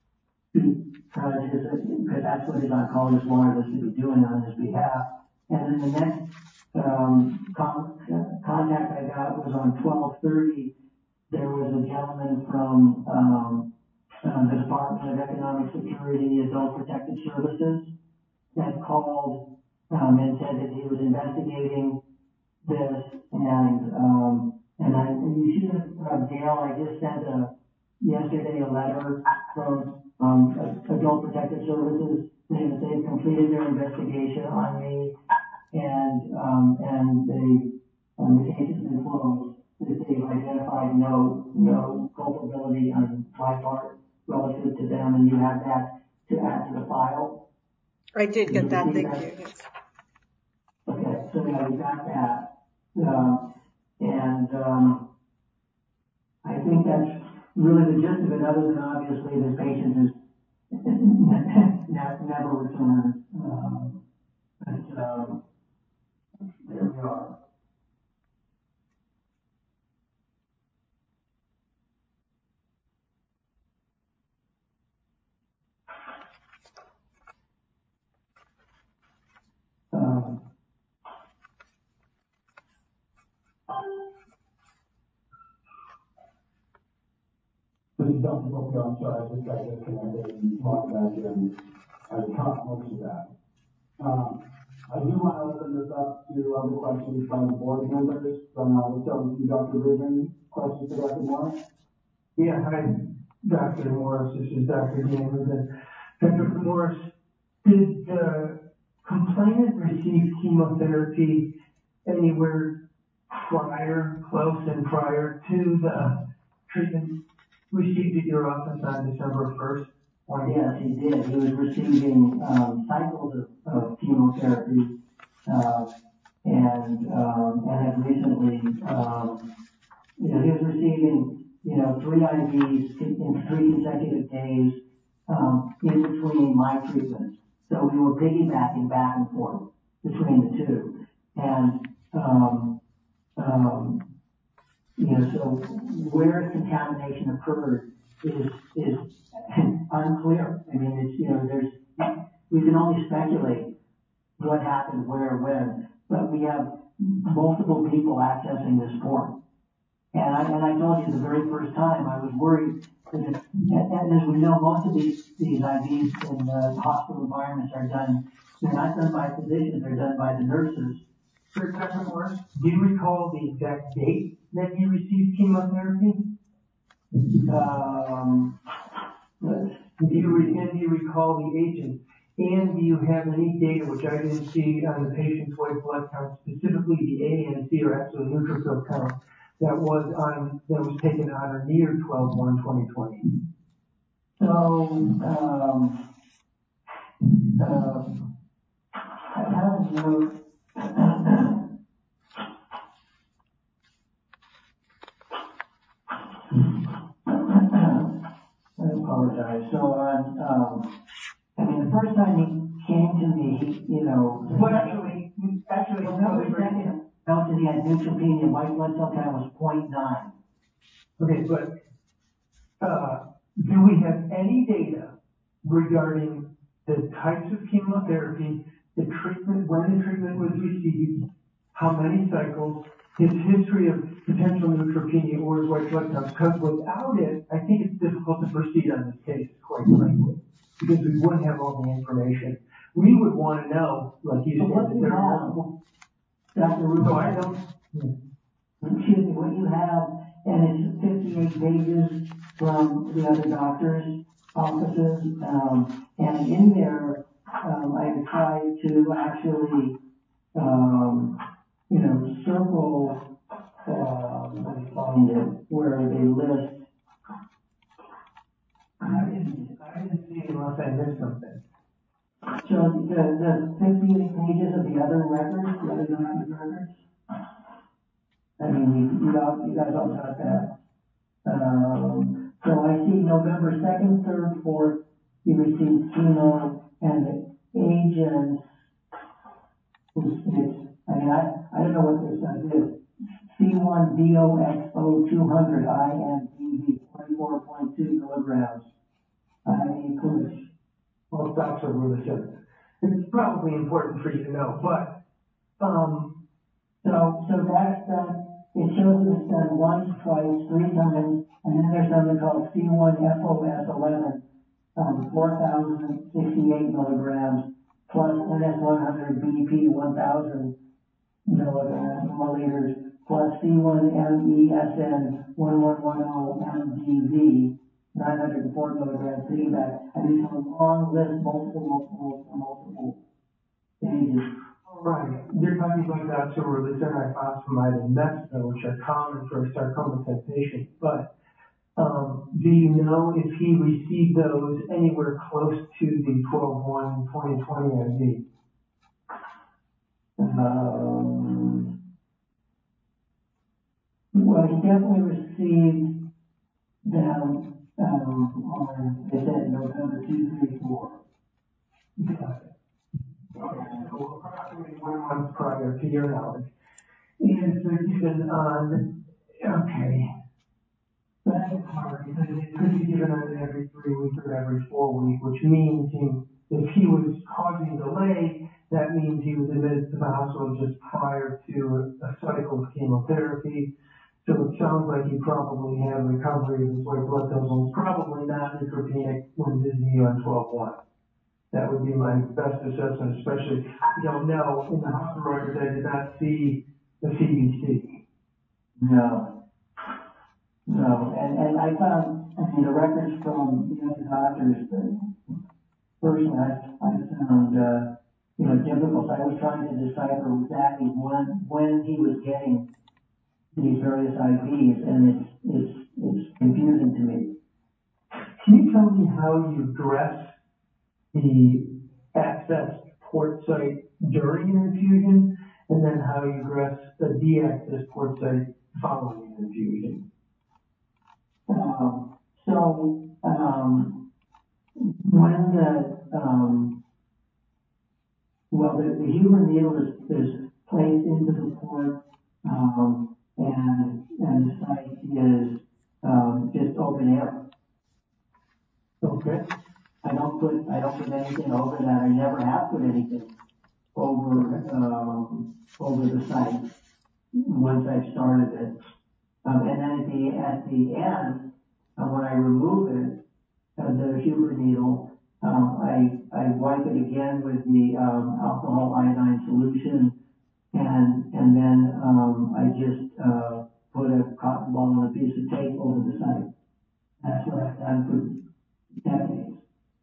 because his, because that's what his oncologist wanted us to be doing on his behalf. And then the next um, con- contact I got was on twelve thirty. There was a gentleman from um, uh, the Department of Economic Security, Adult Protective Services, that called um, and said that he was investigating this, and um, and I, you should have, uh, Gail, I just sent a, yesterday a letter from um, Adult Protective Services saying that they've completed their investigation on me, and um, and they, um, the case has been closed. That they've identified no no culpability on my part relative to them, and you have that to add to the file. I did get that, thank that? you. Yes. Okay, so yeah, we got that. Um, and um, I think that's really the gist of it, other than obviously the patient is never returned. Um, but um, there we are. Um, jumped the book, I'm sorry, I just got disconnected and logged back in. I caught most of that. Um, I do want to open this up to other questions from the board members. From, uh, let's start with you, Doctor Rubin. Questions for Doctor Morris? Yeah, hi, Doctor Morris. This is Doctor Dan Rubin. Doctor Morris, did the complainant receive chemotherapy anywhere prior, close and prior to the treatment received at your office on December first? Yes, he did. He was receiving um, cycles of, of chemotherapy, uh, and um, and had recently, um, you know, he was receiving, you know, three I Vs in three consecutive days um, in between my treatments. So we were piggybacking back and forth between the two, and um, um, you know, so where contamination occurred is is unclear. I mean, it's, you know, there's, we can only speculate what happened where, when, but we have multiple people accessing this form. And I, and I told you the very first time I was worried that, it, and as we know, most of these, these I Vs in the hospital environments are done, they're not done by physicians, they're done by the nurses. For Doctor Morris, do you recall the exact date that you received chemotherapy? Um, do you, re- and do you recall the agent? And do you have any data, which I didn't see on the patient's white blood count, specifically the A N C or absolute neutrophil count, that was on, that was taken on or near twelve one twenty twenty? So, um, uh, I have a note. I apologize. So on, um, I mean, the first time he came to me, he, you know. But actually, actually, November second, noted he had neutropenia, white blood cell count was point nine. Okay, but, uh, do we have any data regarding the types of chemotherapy, the treatment, when the treatment was received, how many cycles, his history of potential neutropenia or his white blood count? Because without it, I think it's difficult to proceed on this case, quite frankly, because we wouldn't have all the information. We would want to know, like you So said, what that you there are have, multiple. Doctor Rubin, So I don't. excuse me, what you have, and it's fifty-eight pages from the other doctors' offices, um, and in there, um, I tried to actually, um, you know, circle, um, let me find it, where they list. I didn't, I didn't see it unless I missed something. So the, the fifty-eight pages of the other records, the other doctor's records, I mean, you, you, all, you guys all got that. Um, so I see November second, third, fourth, you received chemo, and the agents, it's, I mean, I, I don't know what this stuff is. C one D O X O two hundred I N D V, twenty-four point two milligrams. I mean, push. Well, Doctor Rubin, it's probably important for you to know, but, um, so, so that, that, it shows that it's done once, twice, three times, and then there's something called C one F O S eleven, um, four thousand sixty-eight milligrams, plus N S one hundred B P one thousand milligrams, milliliters, plus C one M E S N eleven ten M G V, nine hundred four milligrams piggyback. I mean, it's a long list, multiple, multiple, multiple, multiple pages. right, you're talking about Doctor Rubin phosphomide and Mexico, which are common for a sarcoma type patient, but um, do you know if he received those anywhere close to the twelve one twenty twenty I V? Um, well, he definitely received them um, on, they said November two, three, four. Got it. Okay, so approximately one month prior to your knowledge. And so he's been on, okay. That's hard because it could be given on every three weeks or every four weeks, which means he, if he was causing delay, that means he was admitted to the hospital just prior to a cycle of chemotherapy. So it sounds like you probably have recovery of his white blood cells, probably not neutropenic when visiting you on twelve one. That would be my best assessment, especially, you don't know, in the hospital records, I did not see the C B C. No. No, and, and I found, I mean, the records from the other doctors, but personally, I, I found, uh, you know, difficult. I was trying to decipher exactly when, when he was getting these various I Vs, and it's, it's, it's confusing to me. Can you tell me how you address the access port site during an infusion, and then how you address the de-access port site following an infusion? Um, so, um, when the, um, well, the, the human needle is, is placed into the port, um, and, and the site is, um, just open air. Okay. I don't put, I don't put anything over that. I never have put anything over, um, over the site once I've started it. Um, and then at the, at the end, uh, when I remove it, uh, the Huber needle, um, I, I wipe it again with the, um, alcohol iodine solution, and, and then, um, I just, uh, put a cotton ball and a piece of tape over the site. That's what I've done for decades.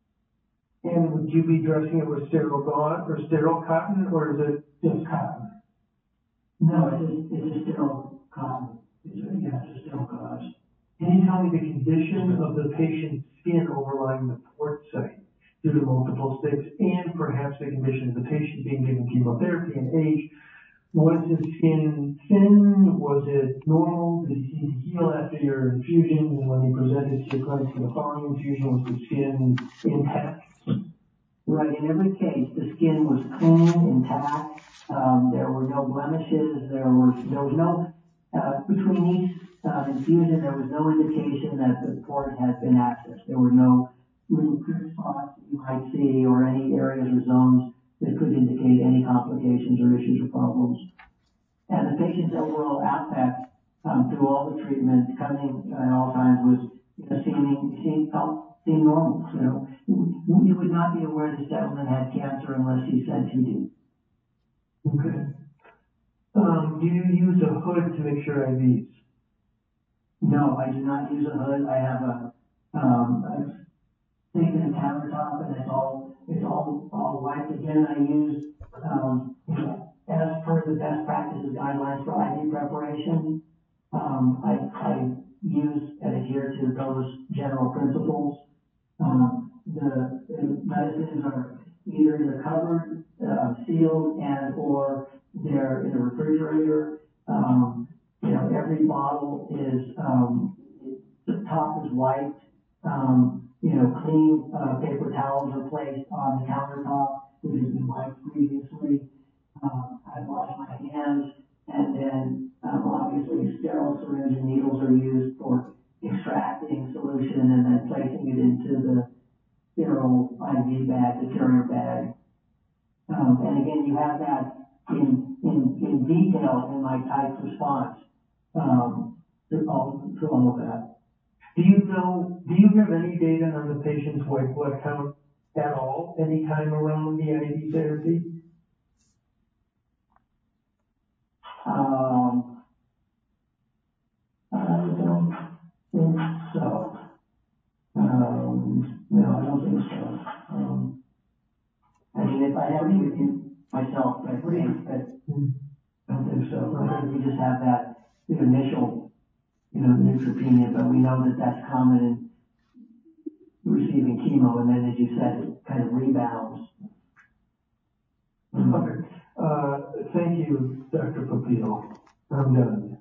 And would you be dressing it with sterile gauze or sterile cotton, or is it just cotton? No, it's a, it's a sterile cotton. It's a, yeah, it's a sterile gauze. Can you tell me the condition of the patient's skin overlying the port site due to multiple sticks, and perhaps the condition of the patient being given chemotherapy and age? Was his skin thin? Was it normal? Did he seem to heal after your infusion? And when he presented to your clinic for the following infusion, was the skin intact? Right, in every case, the skin was clean, intact. Um, there were no blemishes. There was, there was no, uh, between each uh, infusion, there was no indication that the port had been accessed. There were no little prick spots that you might see or any areas or zones that could indicate any complications or issues or problems. And the patient's overall affect um, through all the treatment coming at all times was, you know, seeming, seemed, felt, seemed normal. You know, you would not be aware this gentleman had cancer unless he said he did. Okay. Um, do you use a hood to mix your I Vs? No, I do not use a hood. I have a, um, a thickened countertop, and it's all, it's all, all white. Again, I use, um, you know, as per the best practices guidelines for I V preparation, um, I, I use and adhere to those general principles. Um, the, the medicines are either in the cupboard, uh, sealed, and or they're in a refrigerator. Um, you know, every bottle is, um, the top is white. Um, you know, clean uh, paper towels are placed on the countertop that has been wiped previously. Um, I wash my hands, and then um, obviously sterile syringe and needles are used for extracting solution and then placing it into the sterile I V bag, the carrier bag. Um, and again, you have that in, in, in detail in my type response um, to, all, to all of that. Do you know, do you have any data on the patient's white blood count at all, anytime around the I V therapy? Um, I don't think so. Um, no, I don't think so. Um, I mean, if I have to review myself, I think, but I don't think so. I think we just have that the initial, you know, neutropenia, but we know that that's common in receiving chemo, and then, as you said, it kind of rebounds. Okay. Uh, thank you, Doctor Papil. I'm done.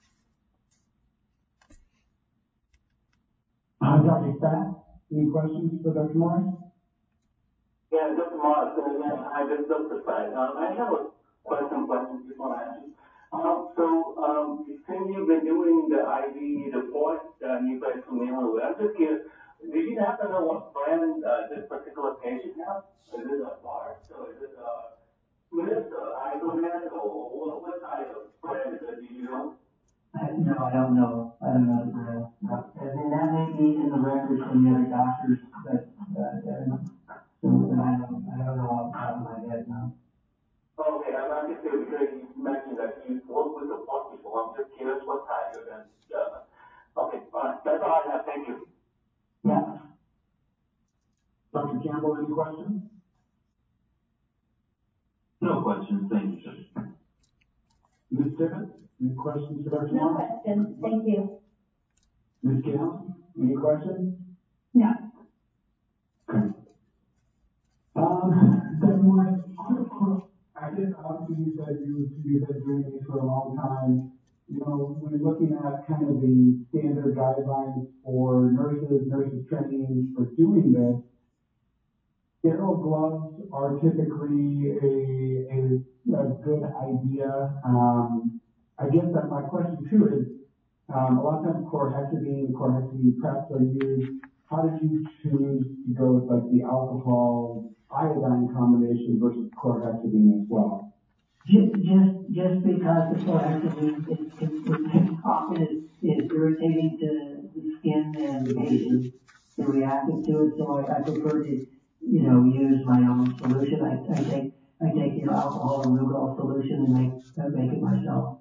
Uh, Doctor Stack, any questions for Doctor Morris? Yeah, Doctor Morris, uh, yeah, I just Doctor Stack. Um, I have a question, question before I ask you. Um, so, um, since you've been doing the I V, the port, uh, you guys familiar with, I'm just curious, did you happen to know what brand uh, this particular patient has? Is it a bar? So is it a Smith, uh, Isomed, or what, what type of brand is it? Do you know? I, no, I don't know, I don't know, the, no. I mean, that may be in the records from the other doctors, but, uh, and, so, but I don't, I don't know off the top of my head now. Okay, I'm not just saying because you mentioned that you work with the poor people. I'm just curious what kind of events. Uh, okay, all right, that's all I have. Thank you. Yeah. Doctor Campbell, any questions? No questions, thank you, sir. Miz Tippett, any questions for Doctor No Moore? questions, thank you. Miz Gale, any questions? No. Okay. Um, Doctor Moore, I guess obviously you said you, you've been doing this for a long time. You know, when looking at kind of the standard guidelines for nurses, nurses training for doing this, sterile gloves are typically a, a, a good idea. Um, I guess that my question too is, um, a lot of times chlorhexidine, chlorhexidine preps are used. How did you choose to go with like the alcohol iodine combination versus chlorhexidine as well? Just, just, just because the chlorhexidine is, is, is often is, is irritating to the skin and the patient, they're reactive to it, so I, I prefer to, you know, use my own solution. I, I take, I take, you know, alcohol and Lugol solution and make, uh, make it myself.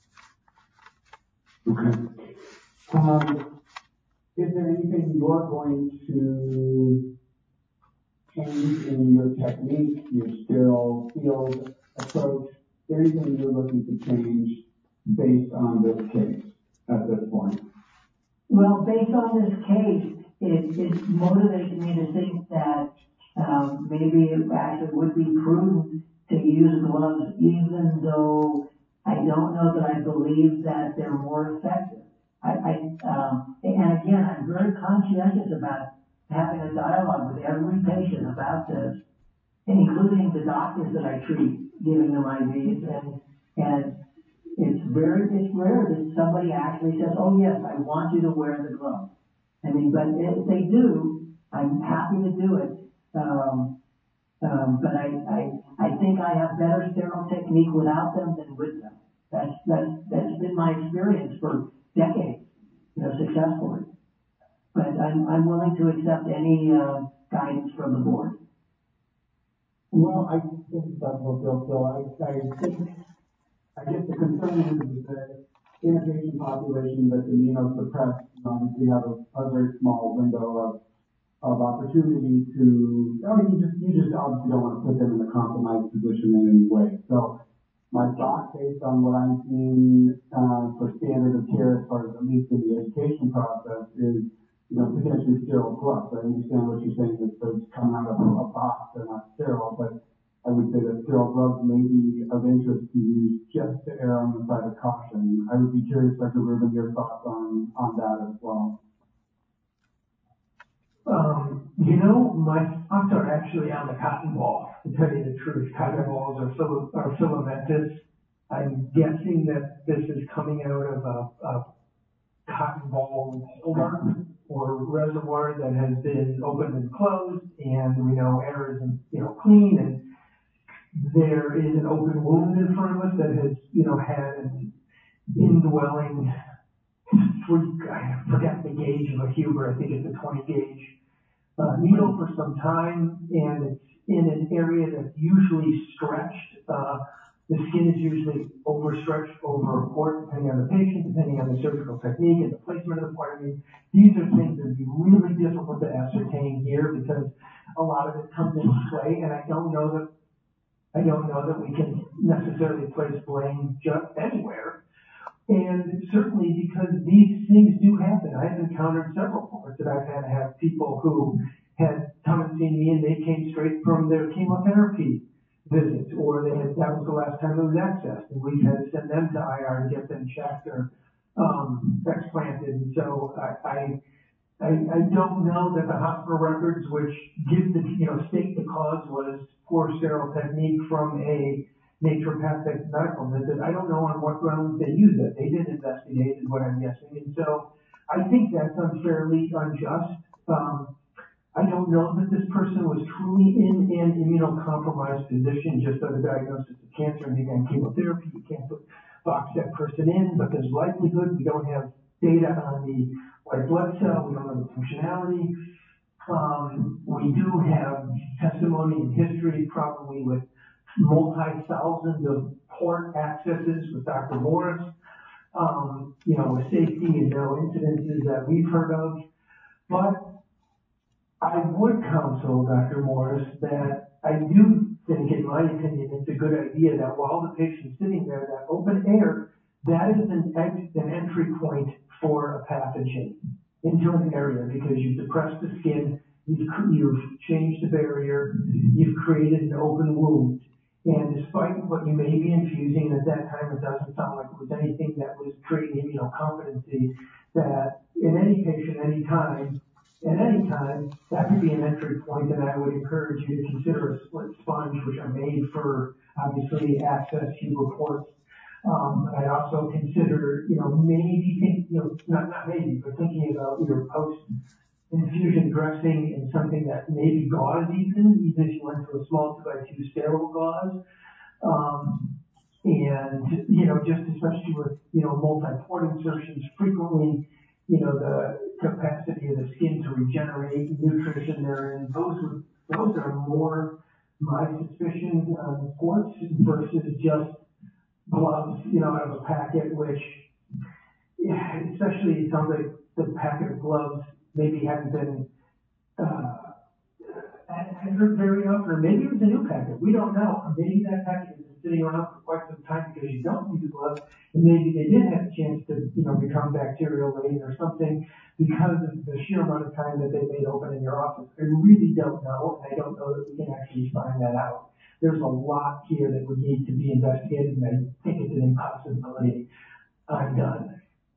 Okay. Um, is there anything you're going to change in your technique, your sterile field approach? Is there anything you're looking to change based on this case at this point? Well, based on this case, it, it motivated me to think that um, maybe it actually would be prudent to use gloves, even though I don't know that I believe that they're more effective. I, I um, and again, I'm very conscientious about having a dialogue with every patient about this, including the doctors that I treat, giving them I Vs, and and it's very, it's rare that somebody actually says, oh yes, I want you to wear the glove. I mean, but if they do, I'm happy to do it. Um, um, but I, I, I think I have better sterile technique without them than with them. That's, that's, that's been my experience for decades, you know, successfully. But I'm, I'm willing to accept any, uh, guidance from the board. Well, I think that's what they'll feel. I, I think, I guess the concern is that in a patient population that's immunosuppressed, you obviously have a, a very small window of, of opportunity to, I mean, you just, you just obviously don't want to put them in a compromised position in any way. So my thought, based on what I'm seeing, uh, for standard of care as far as at least in the education process is, you know, potentially sterile gloves. I understand what you're saying, that those come out of a box, they're not sterile, but I would say that sterile gloves may be of interest to use just to err on the side of caution. I would be curious, Doctor Rubin, your thoughts on, on that as well. Um, you know, my thoughts are actually on the cotton ball, to tell you the truth. Cotton balls are, fil- are filamentous. I'm guessing that this is coming out of a, a cotton ball holder or reservoir that has been opened and closed, and we know air isn't, you know, clean, and there is an open wound in front of us that has, you know, had an indwelling freak, I forget the gauge of a Huber, I think it's a twenty gauge uh, needle for some time, and it's in an area that's usually stretched. Uh, the skin is usually overstretched over a port, depending on the patient, depending on the surgical technique and the placement of the port. I mean, these are things that would be really difficult to ascertain here because a lot of it comes into play, and I don't know that I don't know that we can necessarily place blame just anywhere. And certainly because these things do happen. I've encountered several boards that I've had to have people who had come and seen me and they came straight from their chemotherapy visit, or they had, that was the last time it was accessed, and we've had to send them to I R to get them checked or um, explanted. And so I, I I, I don't know that the hospital records, which give the, you know, state the cause was poor sterile technique from a naturopathic medical visit. I don't know on what grounds they used it. They didn't investigate, is what I'm guessing. And so I think that's unfairly unjust. Um, I don't know that this person was truly in an immunocompromised position, just as a diagnosis of cancer and began chemotherapy. You can't put box that person in, but there's likelihood we don't have data on the white blood cell, we don't know the functionality. Um, we do have testimony and history probably with multi-thousands of port accesses with Doctor Morris, um, you know, with safety and no incidences that we've heard of. But I would counsel Doctor Morris that I do think, in my opinion, it's a good idea that while the patient's sitting there, that open air, that is an, ex- an entry point for a pathogen into an area, because you've depressed the skin, you've, you've changed the barrier, you've created an open wound. And despite what you may be infusing, at that time it doesn't sound like it was anything that was creating immunocompetency, that in any patient, any time, at any time, that could be an entry point, and I would encourage you to consider a split sponge, which are made for, obviously, access to reports. Um, I'd also consider, you know, maybe think, you know, not, not maybe, but thinking about your post-infusion dressing in something that maybe gauze even, even if you went to a small two by two sterile gauze. Um, and, you know, just especially with, you know, multi-port insertions, frequently, you know, the capacity of the skin to regenerate nutrition therein, those would, those are more my suspicions on ports versus just gloves, you know, out of a packet, which, yeah, especially it sounds like the packet of gloves maybe hadn't been uh, entered very often, or maybe it was a new packet. We don't know. Or maybe that packet has been sitting around for quite some time because you don't use gloves, and maybe they did have a chance to, you know, become bacterial laden or something because of the sheer amount of time that they made open in your office. I really don't know, and I don't know that we can actually find that out. There's a lot here that would need to be investigated, and I think it's an impossibility. I'm done.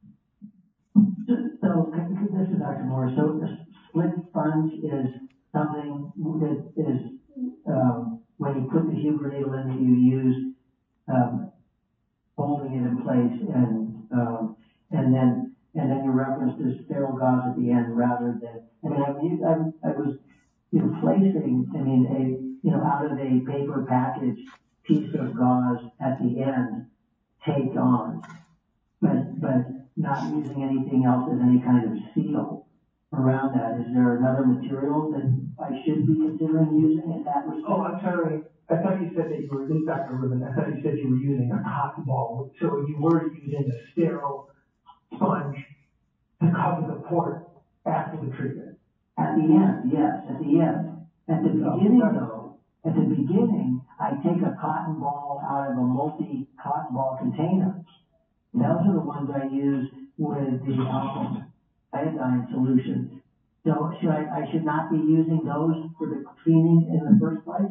So, this is Doctor Moore. So, a split sponge is something that is, um, when you put the Huber needle in, you use um, holding it in place, and um, and then and then you reference this sterile gauze at the end rather than. I mean, I mean, I, I was you know placing. I mean, a you know out of a paper package piece of gauze at the end, take on, but but not using anything else as any kind of seal around that. Is there another material that I should be considering using in that respect? Oh, I'm sorry. I thought you said that you were, this is Doctor Rubin, I thought you said you were using a cotton ball. So you were using a sterile sponge to cover the port after the treatment. At the end, yes, at the end. At the beginning, though, at the beginning, I take a cotton ball out of a multi-cotton ball container. Those are the ones I use with the alcohol iodine solution. So should I, I should not be using those for the cleaning in the first place?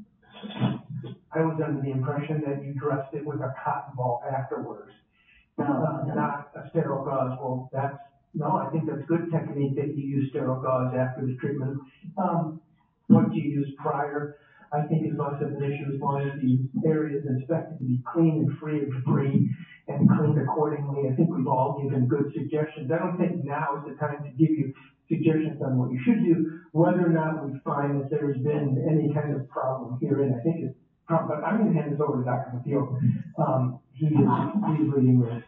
I was under the impression that you dressed it with a cotton ball afterwards. No, uh, no. Not a sterile gauze. Well, that's, no, I think that's good technique that you use sterile gauze after the treatment. Um, what you use prior, I think is less of an issue as long as the area is inspected to be clean and free of debris and cleaned accordingly. I think we've all given good suggestions. I don't think now is the time to give you suggestions on what you should do, whether or not we find that there's been any kind of problem here. And I think it's problem, but I'm going to hand this over to Doctor McFeel. Um, he is, he's leading this.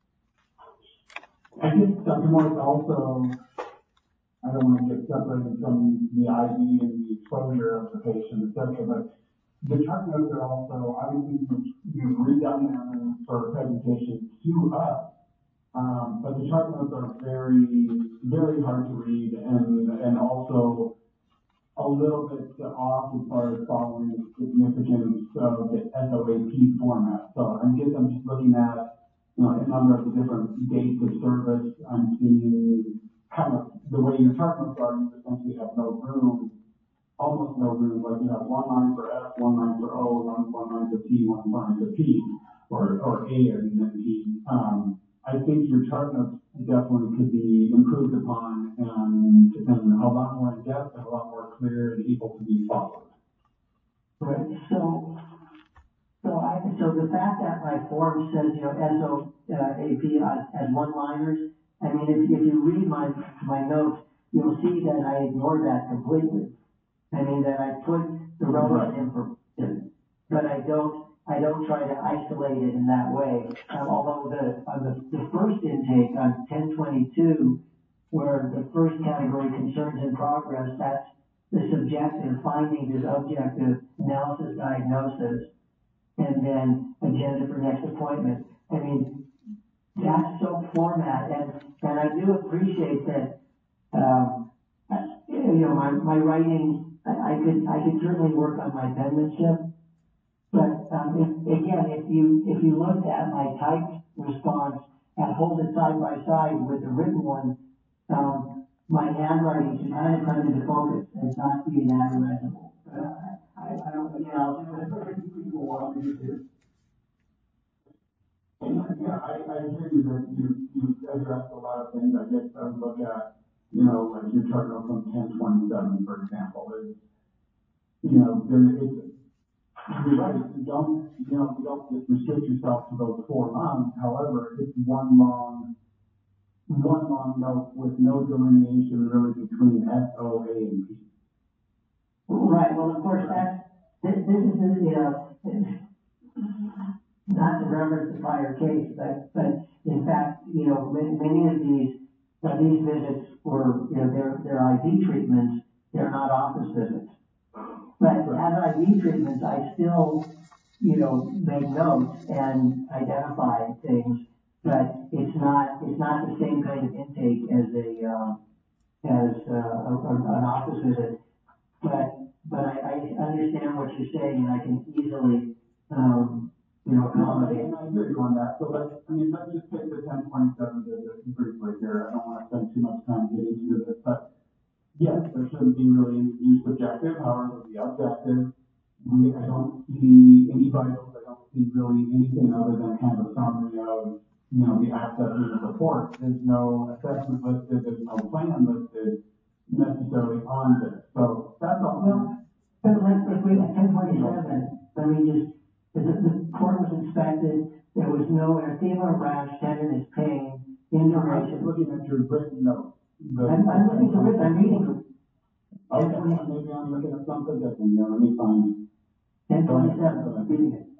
I think Doctor Morris also, I don't want to get separated from the I V and the exposure of the patient, et cetera, but the chart notes are also, obviously, you've redone them for presentation to us, um, but the chart notes are very, very hard to read and, and also a little bit off as far as following the significance of the S O A P format. So I'm just, I'm just looking at, you know, a number of the different dates of service. I'm seeing kind of the way your chart notes are, you essentially have no room, almost no room, like you have one line for S, one line for O, one, one line for T, one line for P, or, or A and then P. Um, I think your chart notes definitely could be improved upon and, and a lot more in depth and a lot more clear and able to be followed. Right. So, so I, so the fact that my form says, you know, S O A P as, as one-liners, I mean, if, if you read my, my notes, you'll see that I ignore that completely. I mean, that I put the relevant information, but I don't I don't try to isolate it in that way. Um, although the, on the, the first intake on ten twenty-two, where the first category concerns in progress, that's the subjective, findings is objective, analysis, diagnosis, and then agenda for next appointment. I mean, that's so format, and, and I do appreciate that, um, you know, my, my writing, I, I could, I could certainly work on my penmanship, but, um, if, again, if you, if you looked at my typed response and hold it side by side with the written one, um, my handwriting can kind of come into focus as not being that illegible. Uh, I, I don't, you know, people want me to do. Yeah, I, I hear you that you, you addressed a lot of things. I guess I would look at, you know, like your chart from ten twenty-seven, for example, is, you know, there is, you're right, you don't, you know, you don't just restrict yourself to those four months. However, it's one long, one long note with no delineation really between S, O, A, and P. Right, well, of course, that's, this, this is, you know, not to reference the prior case, but, but in fact, you know, many, many of these, uh, these visits were, you know, they're, they're I V treatments, they're not office visits. But as I V treatments, I still, you know, make notes and identify things, but it's not, it's not the same kind of intake as a, uh, as, uh, a, a, an office visit. But, but I, I understand what you're saying, and I can easily, um, you know, accommodate. And I hear you on that. So let's, I mean, let's just take the ten twenty-seven visit briefly here. I don't want to spend too much time getting into this, but yes, there shouldn't be really any subjective. However, the objective, we, I don't see any vitals. I don't see really anything other than kind of a summary of, you know, the assets in the report. There's no assessment listed. There's no plan listed necessarily on this. So that's all. Well, but let's, if we, ten twenty-seven, let me just, the, the court was inspected, there was no erythema, rash, tenderness, pain, information. I'm looking at your written note. I'm, I'm looking for it, I'm reading them. Okay, maybe I'm looking at something different here. Let me find it. ten twenty-seven, I'm reading it.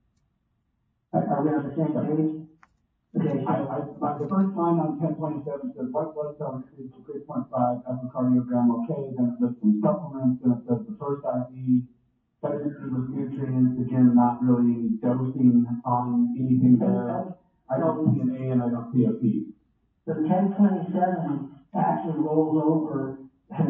Are, are we on the same page? Okay, so. I, I, the first line on ten twenty-seven says white blood cell increased to three point five, echocardiogram okay, then it lists some supplements, then it says the first I V, pregnancy with nutrients, again, not really any dosing on anything there. I don't see an A and I don't see a P. The ten twenty-seven actually rolls over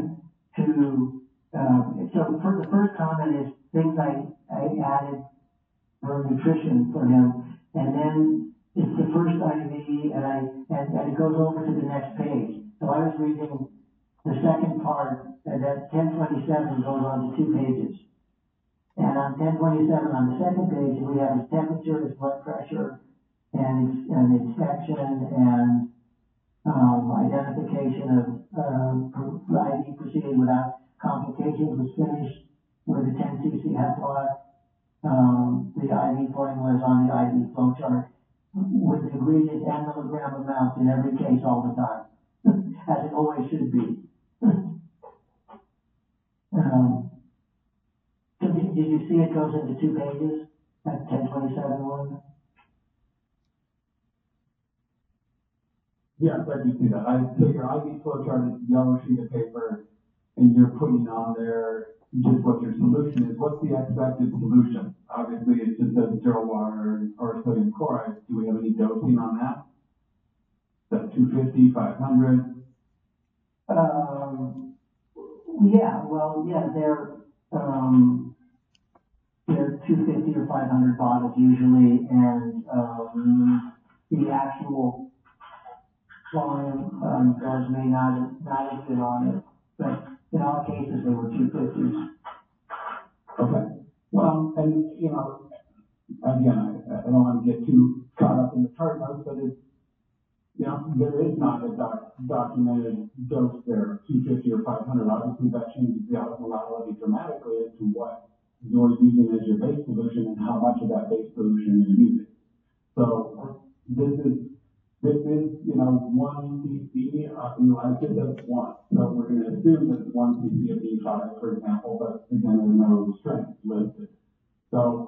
to, um, so for the first comment is things I, I added for nutrition for him, and then it's the first I V, and I, and, and it goes over to the next page. So I was reading the second part, and that ten twenty-seven goes on to two pages. And on ten twenty-seven, on the second page, we have his temperature, his blood pressure, and, and inspection, and um, identification of uh, I V proceeding without complications was finished with a ten C C Heflot. Um, the I V formula is on the I V flow chart with the ingredients and milligram amounts in every case all the time, as it always should be. um, so did, did you see it goes into two pages, that ten twenty-seven one? Yes, I do see that. I, so your I V flow chart is a yellow sheet of paper, and you're putting on there just what your solution is. What's the expected solution? Obviously, it just says zero water or sodium chloride. Do we have any dosing on that? That's two fifty, five hundred? Um, yeah, well, yeah, they're, um, they're two fifty or five hundred bottles usually, and, um, the actual volume, um, those may not have, not have been on it, but in all cases, they were two fifties. Okay. Well, and, you know, again, I, I don't want to get too caught up in the chart notes, but it's, you know, there is not a doc, documented dose there, two fifty or five hundred. Obviously, that changes the osmolality dramatically as to what you're using as your base solution and how much of that base solution you're using. So this is, this is, you know, one C C, uh, you know, I did this once. So we're going to assume that it's one C C of B five, for example, but again, there's no strength listed. So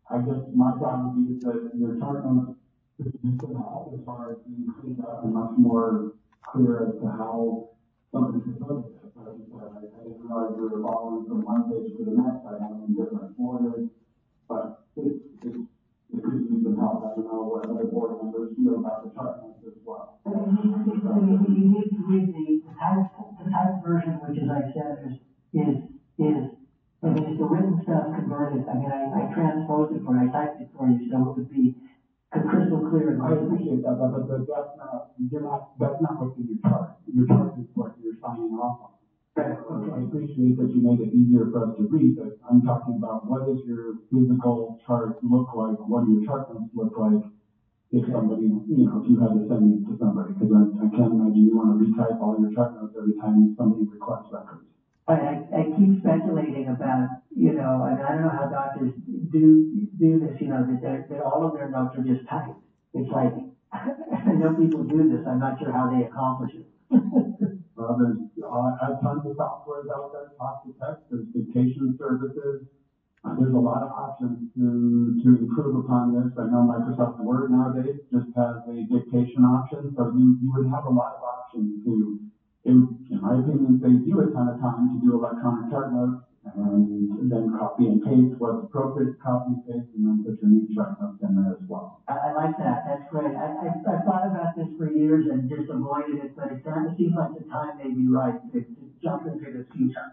I guess my thought would be that your chart notes could use some help as far as being cleaned up and much more clear as to how somebody could look at this. Like you said, I, I didn't realize we were following from one page to the next. I have them in different orders, but it's, it's, it could use some help. I don't know what other board members feel about the chart notes as well. I mean, you, I mean, you need to read the, the type, the type version, which as I said, is, is, is, I mean, it's the written stuff converted. I mean, I, I transposed it for you, I typed it for you, so it would be crystal clear. I appreciate that, but, but that's not, you're not, that's not what's in your chart. Your chart is what you're signing off on. Right, okay. I appreciate that you made it easier for us to read, but I'm talking about what does your physical chart look like? What do your chart notes look like if somebody, you know, if you had to send these to somebody? Because I, I can't imagine you want to retype all your chart notes every time somebody requests records. I, I, I keep speculating about, you know, and I don't know how doctors do do this, you know, that, they're, that all of their notes are just typed. It's like, I know people do this, I'm not sure how they accomplish it. Well, there's uh, tons of software out there, talk to text, there's dictation services. Uh, there's a lot of options to, to improve upon this. I know Microsoft Word nowadays just has a dictation option, so you, you would have a lot of options to, in, in my opinion, save you a ton of time to do electronic chart notes and then copy and paste what's appropriate, copy and paste, and then put your new chart notes in there as well. I, I like that. That's great. I, I, I thought about this for years and just avoided it, but it kind of seems like the time may be right to, to jump into the future.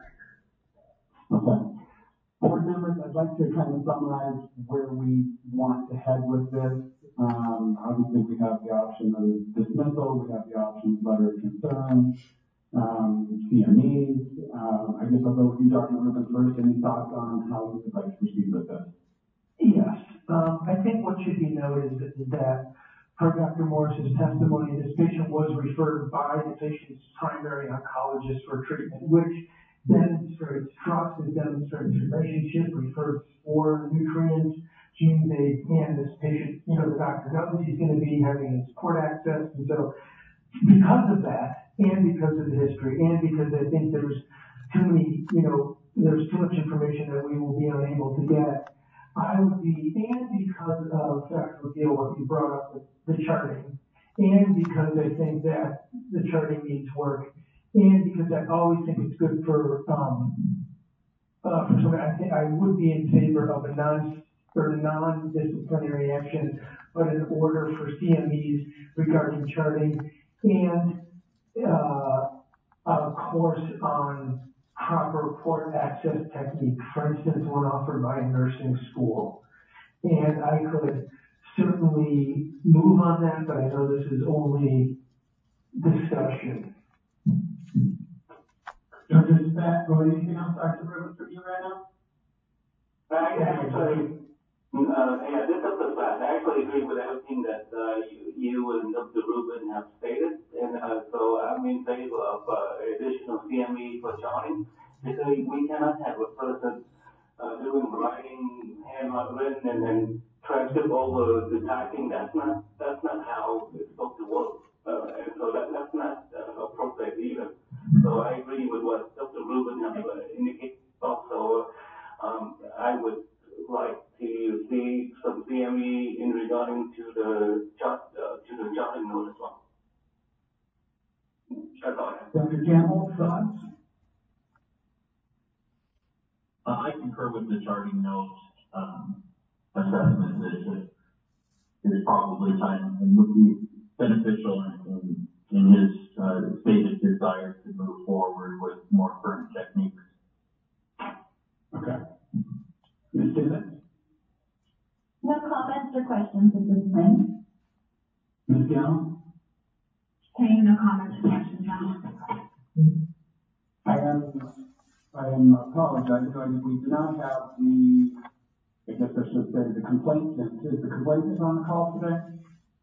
Okay. Board members, I'd like to kind of summarize where we want to head with this. Um, obviously, we have the option of dismissal. We have the option of letter of concern, um, C M Es. Um, I guess I'll go with you, Doctor Rubin, first. Any thoughts on how you would like to proceed with this? Yes. Um, I think what should be noted is that per Doctor Morris's testimony, this patient was referred by the patient's primary oncologist for treatment, which demonstrates trust, it demonstrates relationship, refers for nutrients, genes, aids, and this patient, you know, the doctor knows he's going to be having support access. And so because of that, and because of the history, and because I think there's too many, you know, there's too much information that we will be unable to get, I would be, and because of Doctor Deal, what you brought up with the charting, and because I think that the charting needs work, and because I always think it's good for, um, uh, for somebody, I think I would be in favor of a non, or non-disciplinary action, but an order for C M Es regarding charting, and, uh, a course on proper port access technique, for instance, one offered by a nursing school. And I could certainly move on that, but I know this is only discussion. Doctor Speck, or anything else, Doctor Rubin, from you right now? I actually, uh, yeah, this is the fact. I actually agree with everything that uh, you, you and Doctor Rubin have stated, and uh, so I'm in favor of uh, additional C M E for charting, because we cannot have a person uh, doing writing, handwritten, and then transcript over the typing. That's not that's not how it's supposed to work, uh, and so that, that's not uh, appropriate either. So I agree with what Doctor Rubin has uh, indicated. Also, um, I would like to see some C M E in regarding to the chart, uh, to the charting note as well. That's all I have. Doctor Campbell, thoughts? Uh, I concur with the charting notes um, assessment that it is probably time and would be beneficial in, in, in his uh, stated desire to move forward with more current techniques. Okay. Miz Timmons? No comments or questions at this time. Miz Young? Saying no comments or questions on I am, I am apologizing, I we do not have the, I guess I should say, the complaint, is the complainant on the call today?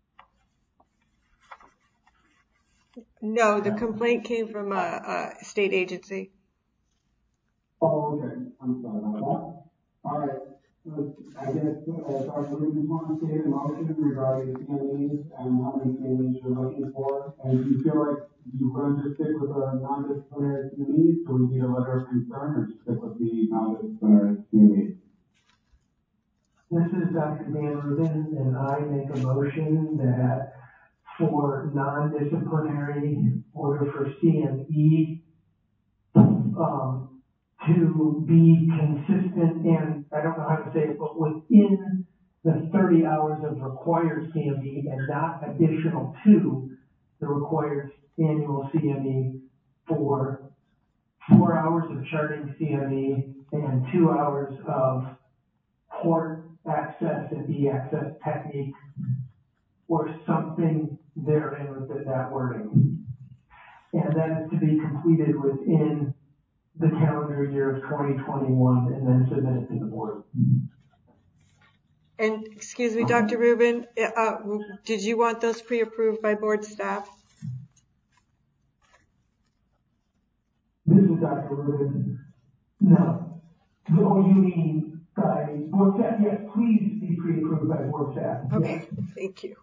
No, the complaint came from a, a state agency. Oh, okay, I'm sorry about that. All right, I guess, uh, Doctor Rubin wants to state a motion regarding C M Es and how many C M Es you're looking for, and do you feel like you're going to stick with the non-disciplinary C M Es, or we need a letter of concern, or stick with the non-disciplinary C M Es? This is Doctor Dan Rubin, and I make a motion that for non-disciplinary order for C M E, um, to be consistent and, I don't know how to say it, but within the thirty hours of required C M E and not additional to the required annual C M E for four hours of charting C M E and two hours of port access and de-access technique, or something therein with that wording. And that is to be completed within the calendar year of twenty twenty-one and then submitted to the board. And excuse me, Doctor Rubin, uh, did you want those pre-approved by board staff? This is Doctor Rubin. No. Oh, you mean by board staff? Yes, please be pre-approved by board staff. Okay, yes. Thank you.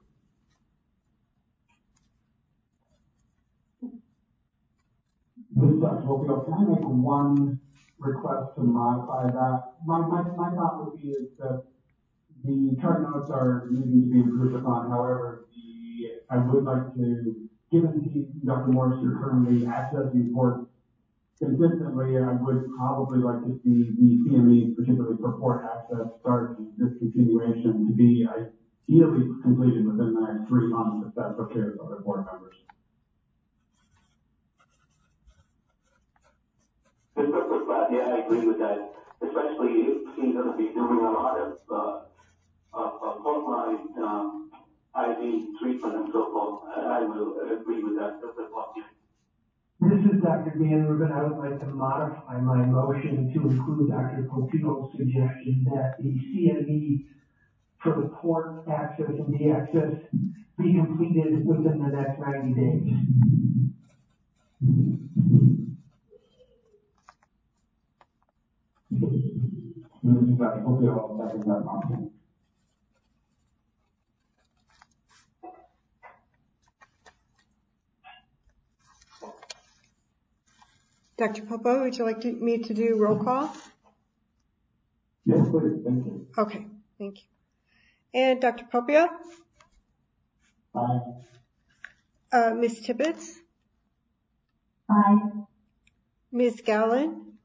This is Doctor Wolfield. Can I make one request to modify that? My, my, my thought would be is that the chart notes are needing to be improved upon. However, the, I would like to, given Doctor Morris, you're currently accessing ports consistently, I would probably like to see the C M E, particularly for port access, start discontinuation to be ideally completed within the next three months, if that's okay with other board members. Mister Pratt, yeah, I agree with that, especially if he's going to be doing a lot of, uh, of, of frontline, um, I V treatment and so forth. I will agree with that. Mister Pratt. This is Doctor Dan Rubin. I would like to modify my motion to include Doctor Popio's suggestion that the C M E for the port access and de-access be completed within the next ninety days. This is Doctor Popio, second that motion. Doctor Popo, would you like to, me to do roll call? Yes, please. Thank you. Okay, thank you. And Doctor Popio? Aye. Uh, Miz Tibbetts? Aye. Miz Gallon?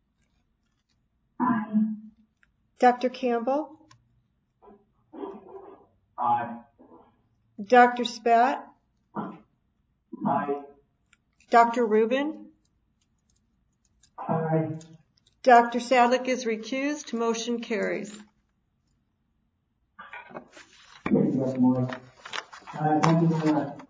Aye. Doctor Campbell? Aye. Doctor Spat? Aye. Doctor Rubin? Aye. Doctor Sadlick is recused. Motion carries. Thank you, Doctor Morris. Uh, thank you very much.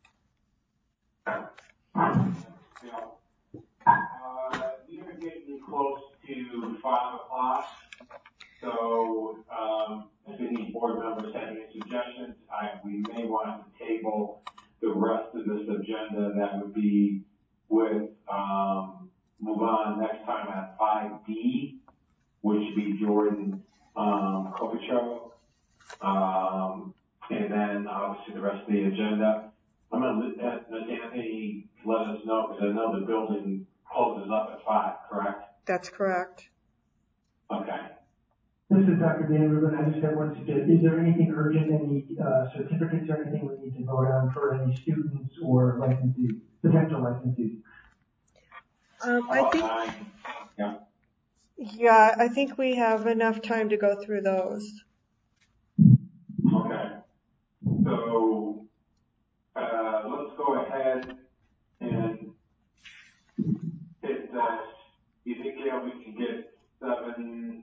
Uh, we are getting close to five o'clock, so um, if any board members have any suggestions, I, we may want to table the rest of this agenda. That would be with um, move on next time at five B, which would be Jordan um, Kovacho, um, and then obviously the rest of the agenda. I'm going to let Anthony let us know, because I know the building closes up at five, correct? That's correct. Okay. This is Doctor Dan Rubin. I just have one suggestion. Is there anything urgent, any uh, certificates or anything we need to vote on for any students or licensees, potential licensees? Um, I think, Yeah. yeah, I think we have enough time to go through those. Okay. So, uh, let's go ahead and hit, uh, you think, yeah, we can get seven,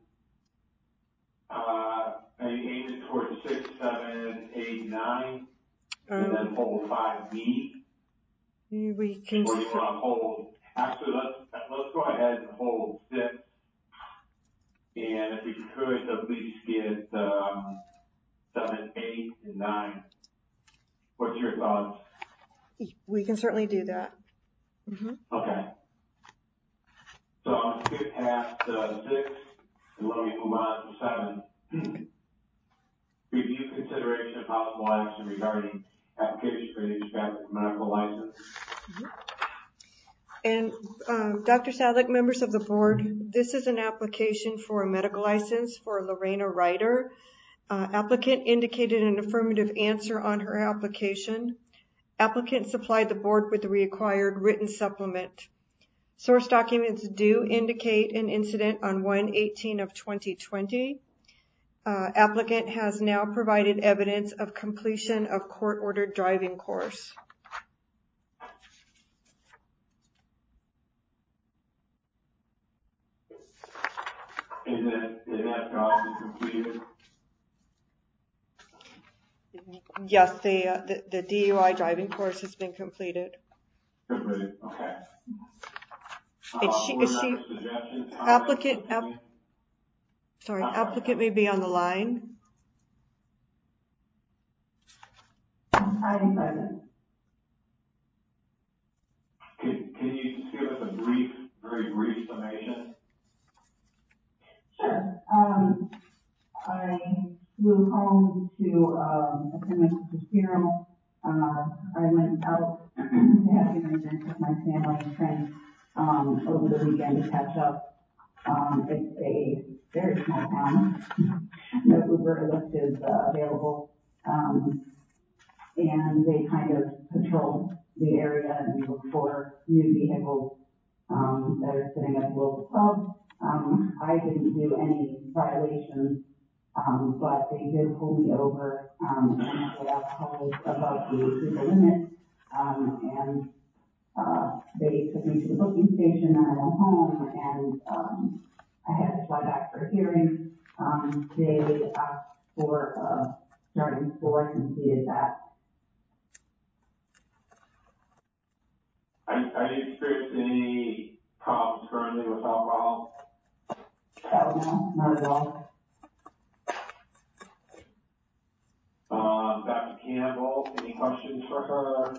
uh, are you aiming towards six, seven, eight, nine, and Um, then hold five B? we can, Or do you want to hold, actually, let's, let's go ahead and hold six. And if we could at least get, um, seven, eight, and nine. What's your thoughts? we can certainly do that. Mm-hmm. Okay. So I'm going to skip past uh, six and let me move on to seven. Review consideration of possible action regarding application for an H V A C medical license. And um, Doctor Sadlick, members of the board, this is an application for a medical license for Lorena Ryder. Uh, applicant indicated an affirmative answer on her application. Applicant supplied the board with the required written supplement. Source documents do indicate an incident on one eighteen of twenty twenty. Uh, applicant has now provided evidence of completion of court-ordered driving course. Is that, is that job completed? Yes, the, uh, the the D U I driving course has been completed. Completed, okay. Is she, is she, applicant, app, sorry, applicant may be on the line. I'm present. Can, can you just give us a brief, very brief summation? Sure. Um, I flew home to um, attend my sister's funeral. Uh, I went out to have dinner with my family and friends um, over the weekend to catch up. Um, it's a very small town. No Uber or Lyft is uh, available. Um, and they kind of patrol the area and look for new vehicles um, that are sitting at the local pub. Um, I didn't do any violations, um, but they did pull me over um, and said alcohol was above the legal limit. Um, and uh, they took me to the booking station, and I went home, and um, I had to fly back for a hearing. Um, they asked for a starting score, I completed that. Are, are you experiencing any problems currently with alcohol? Oh, no, not at all. Um, Doctor Campbell, any questions for her?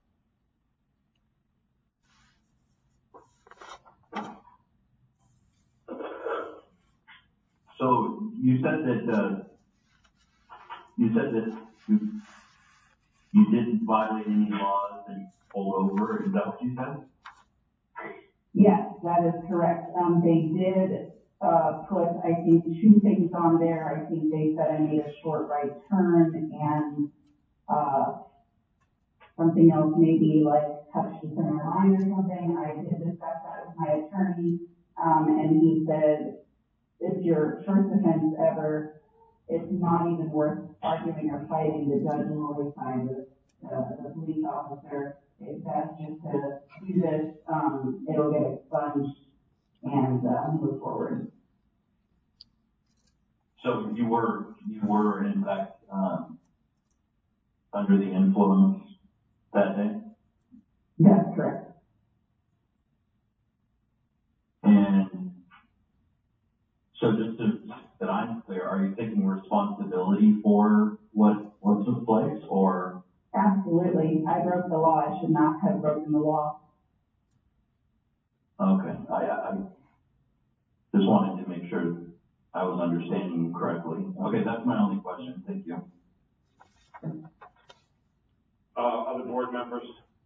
So you said that uh, you said that you, you didn't violate any laws and pulled over. Is that what you said? Yes, that is correct. Um, they did uh, put, I think, two things on there. I think they said I made a short right turn and uh, something else, maybe like touched the center line or something. I did discuss that with my attorney, um, and he said, it's your first offense ever. It's not even worth arguing or fighting. The judge will always find the, uh, the police officer. It's best just to do this. Um, it'll get expunged and uh, move forward. So you were you were in fact um, under the influence that day? That's correct. And so just to, that I'm clear, are you taking responsibility for what what took place, or? Absolutely. I broke the law. I should not have broken the law. Okay. I, I just wanted to make sure I was understanding you correctly. Okay, that's my only question. Thank you. Uh, other board members?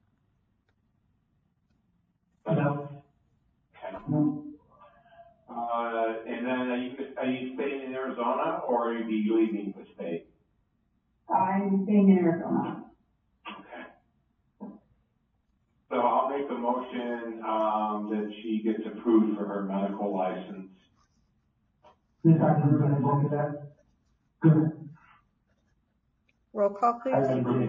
No. Okay. No. Uh, and then are you, are you staying in Arizona or are you leaving the state? I'm staying in Arizona. Okay. So I'll make the motion, um, that she gets approved for her medical license. Is Doctor Rubin involved with that? Good. Roll call, please.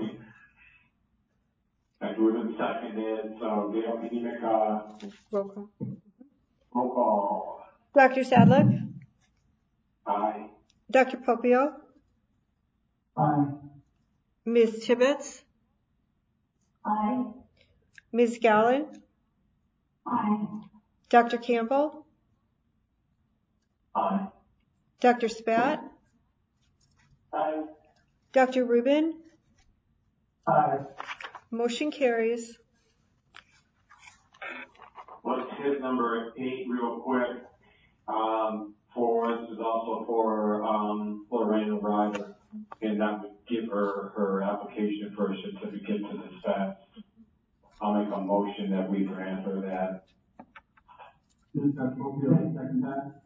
Doctor Rubin seconded, so Gail, can you make a Roll call. roll call? Doctor Sadlick? Aye. Doctor Popio? Aye. Miz Tibbetts? Aye. Miz Gallen? Aye. Doctor Campbell? Aye. Doctor Spat? Aye. Doctor Rubin? Aye. Motion carries. Let's hit number eight real quick. Um, for, this is also for, um, Lorena Ryder, and that would give her her application for a certificate to the stats. I'll make a motion that we grant her that. This is Doctor Popio, second that.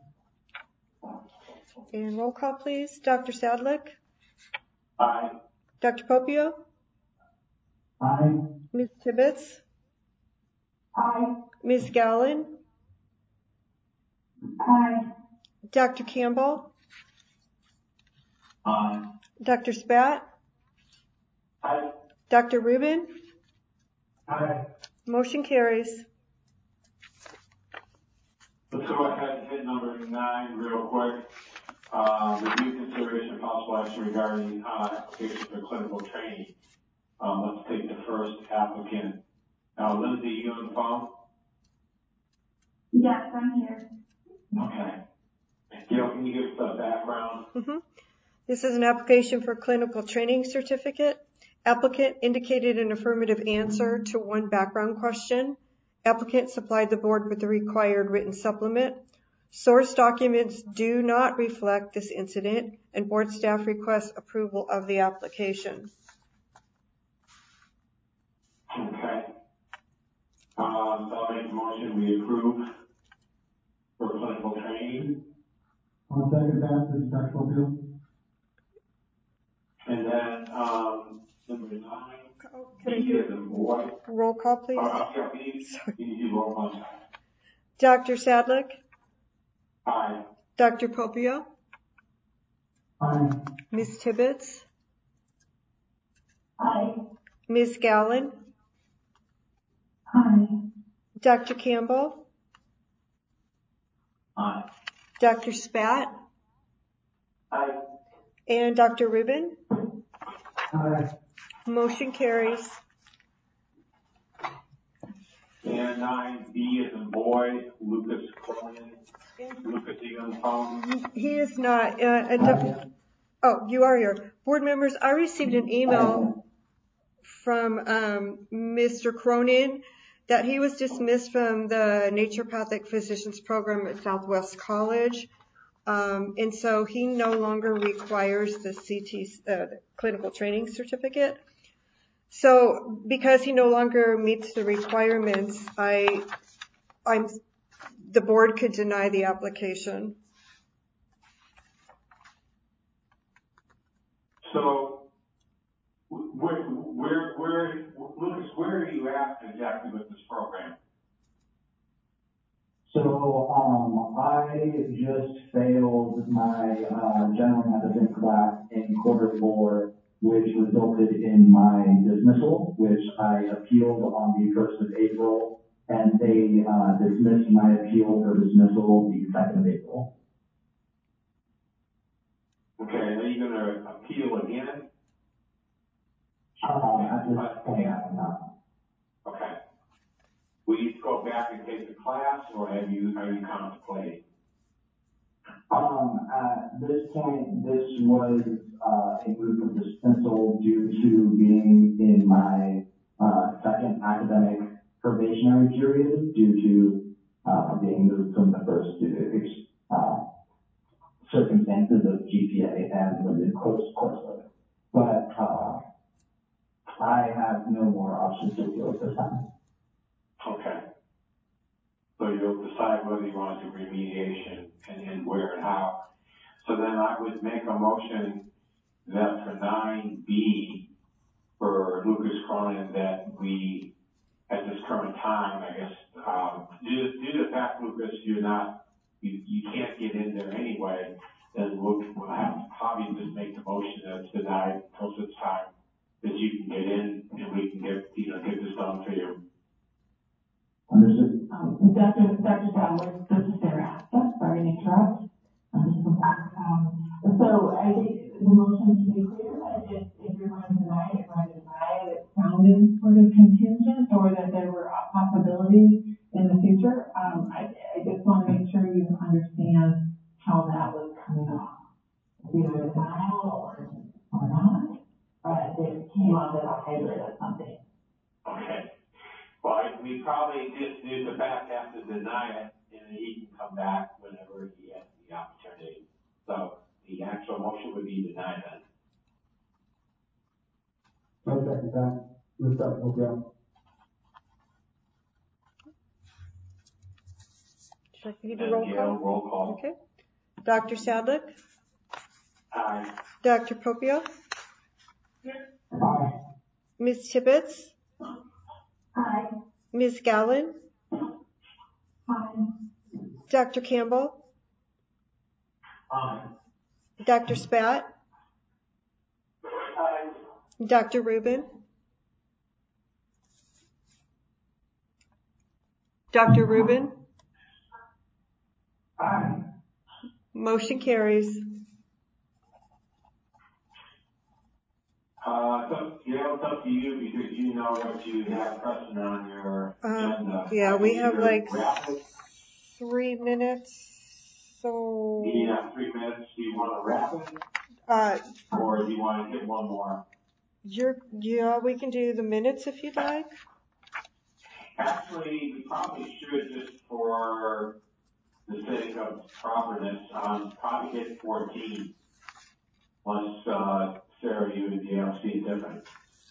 And roll call, please. Doctor Sadlick? Aye. Doctor Popio? Aye. Miz Tibbetts? Aye. Miz Gallon? Aye. Doctor Campbell? Aye. Doctor Spat? Aye. Doctor Rubin? Aye. Motion carries. Let's go ahead and hit number nine real quick. Uh, review consideration of possible action regarding, uh, application for clinical training. Um, let's take the first applicant. Uh, Lindsay, you on the phone? Yes, I'm here. Okay. Gail, can you give us the background? Mm-hmm. This is an application for clinical training certificate. Applicant indicated an affirmative answer to one background question. Applicant supplied the board with the required written supplement. Source documents do not reflect this incident, and board staff requests approval of the application. Okay. Um, so I'll make a motion, we approve for clinical training. I'll second that. This is Doctor Popio. And then, um, number nine, Oh, can I B do as in boy. roll call, please? Uh, yeah, B, you need to roll call. Doctor Sadlick? Aye. Doctor Popio? Aye. Miz Tibbetts? Aye. Miz Gallon? Aye. Doctor Campbell? Aye. Doctor Spat? Aye. And Doctor Rubin? Aye. Motion carries. And nine, B as in boy, Lucas Cronin. Lucas, are you on the phone? He is not. Uh, and oh, you are here. Board members, I received an email from um, Mister Cronin that he was dismissed from the Naturopathic Physicians Program at Southwest College. Um, and so he no longer requires the C T, uh, clinical training certificate. So because he no longer meets the requirements, I, I'm, the board could deny the application. So, where, where, where, Lucas, where are you at exactly with this program? So, um, I just failed my, uh, general medicine class in quarter four, which resulted in my dismissal, which I appealed on the first of April, and they, uh, dismissed my appeal for dismissal the second of April. Okay, are you gonna appeal again? Um, at this point, I'm not. Okay. Will you go back and take the class, or have you, are you contemplating? Um, at this point, this was, uh, a move of dismissal due to being in my, uh, second academic probationary period due to, uh, being moved from the first due to, uh, circumstances of G P A and limited course coursework. But, uh, I have no more options to appeal at this time. Okay. So you'll decide whether you want to do remediation and, and where and how. So then I would make a motion that for nine B, for Lucas Cronin, that we, at this current time, I guess, um, due, due to the fact, Lucas, you're not, you, you can't get in there anyway, then we'll, we'll have to probably just make the motion that it's denied until such time that you can get in and we can get, you know, get this done for you. Understood. Um, Doctor Doctor Sadler, this is Sarah. Sorry to interrupt. Um, this is the board. Um, so I think the motion to be clear that if, if you're going to deny it, you're going to deny it. It sounded sort of contingent, or that there were possibilities in the future. Um, I, I just want to make sure you understand how that was coming off. Either a denial or, or not, but it came off as a hybrid of something. Okay. Well, we probably just do the fact have to deny it, and then he can come back whenever he has the opportunity. So the actual motion would be denied then. I'll second that. With Doctor Popio. So can you do And roll Gail, call? roll call. Okay. Doctor Sadlik? Aye. Doctor Popio? Aye. Miz Tibbetts? Aye. Miz Gallon? Aye. Doctor Campbell? Aye. Doctor Spat? Aye. Doctor Rubin? Doctor Rubin? Aye. Motion carries. Uh, so, Gail, it's up to you because you know what you have present on your Um, agenda. yeah, we have Either like wrap it, three minutes. So, yeah, three minutes. Do you want to wrap it, uh, or do you want to get one more? you're, yeah, we can do the minutes if you'd like. Actually, we probably should, just for the sake of properness, um, probably hit fourteen. Unless, uh, Sarah, you and Gail see it different.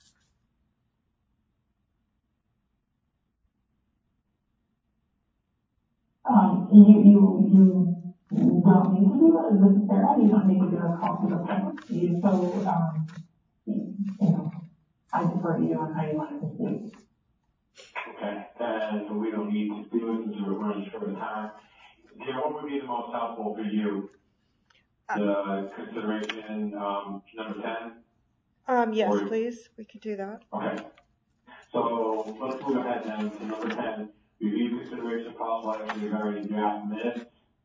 Um, you, you, you don't need to do it, this is Sarah, you don't need to do a call to the public, you, so, um, you know, I defer to you on how you want to proceed. Okay, and we don't need to do it since we're running short of time. Gail, what would be the most helpful for you? The consideration, um, number ten? Um, yes, Or- please. We could do that. Okay. So let's move ahead then to number ten. Review consideration possible action regarding draft minutes.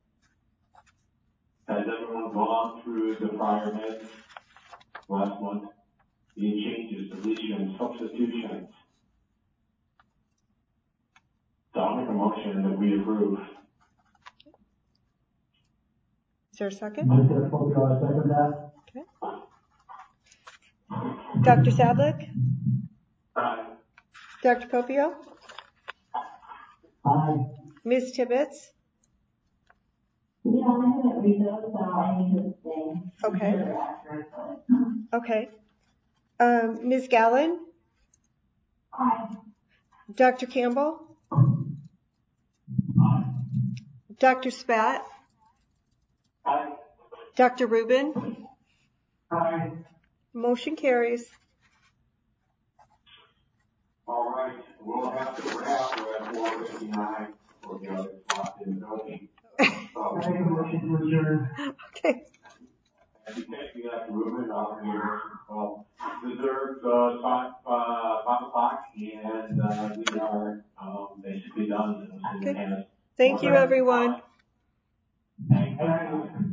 Has everyone gone through the prior minutes last month? Any changes, deletions, substitutions? So I'll make a motion that we approve. Is there a second? Mister Popio, I second that. Okay. Doctor Sadlik? Aye. Doctor Popio? Aye. Miz Tibbetts? Yeah, I haven't read those, so I need to abstain. Okay. They're accurate, but- Okay. Um, Miz Gallon? Aye. Doctor Campbell? Doctor Spat? Aye. Doctor Rubin? Aye. Motion carries. All right, we'll have to wrap. We're at four fifty-nine. We'll get it locked in the building. So, I make a motion to adjourn. Okay. as you can see that Ruben, I'll be well, deserved, uh, five, uh, five o'clock, and, uh, we are, um, basically done. Okay. Thank you, everyone. Thank you.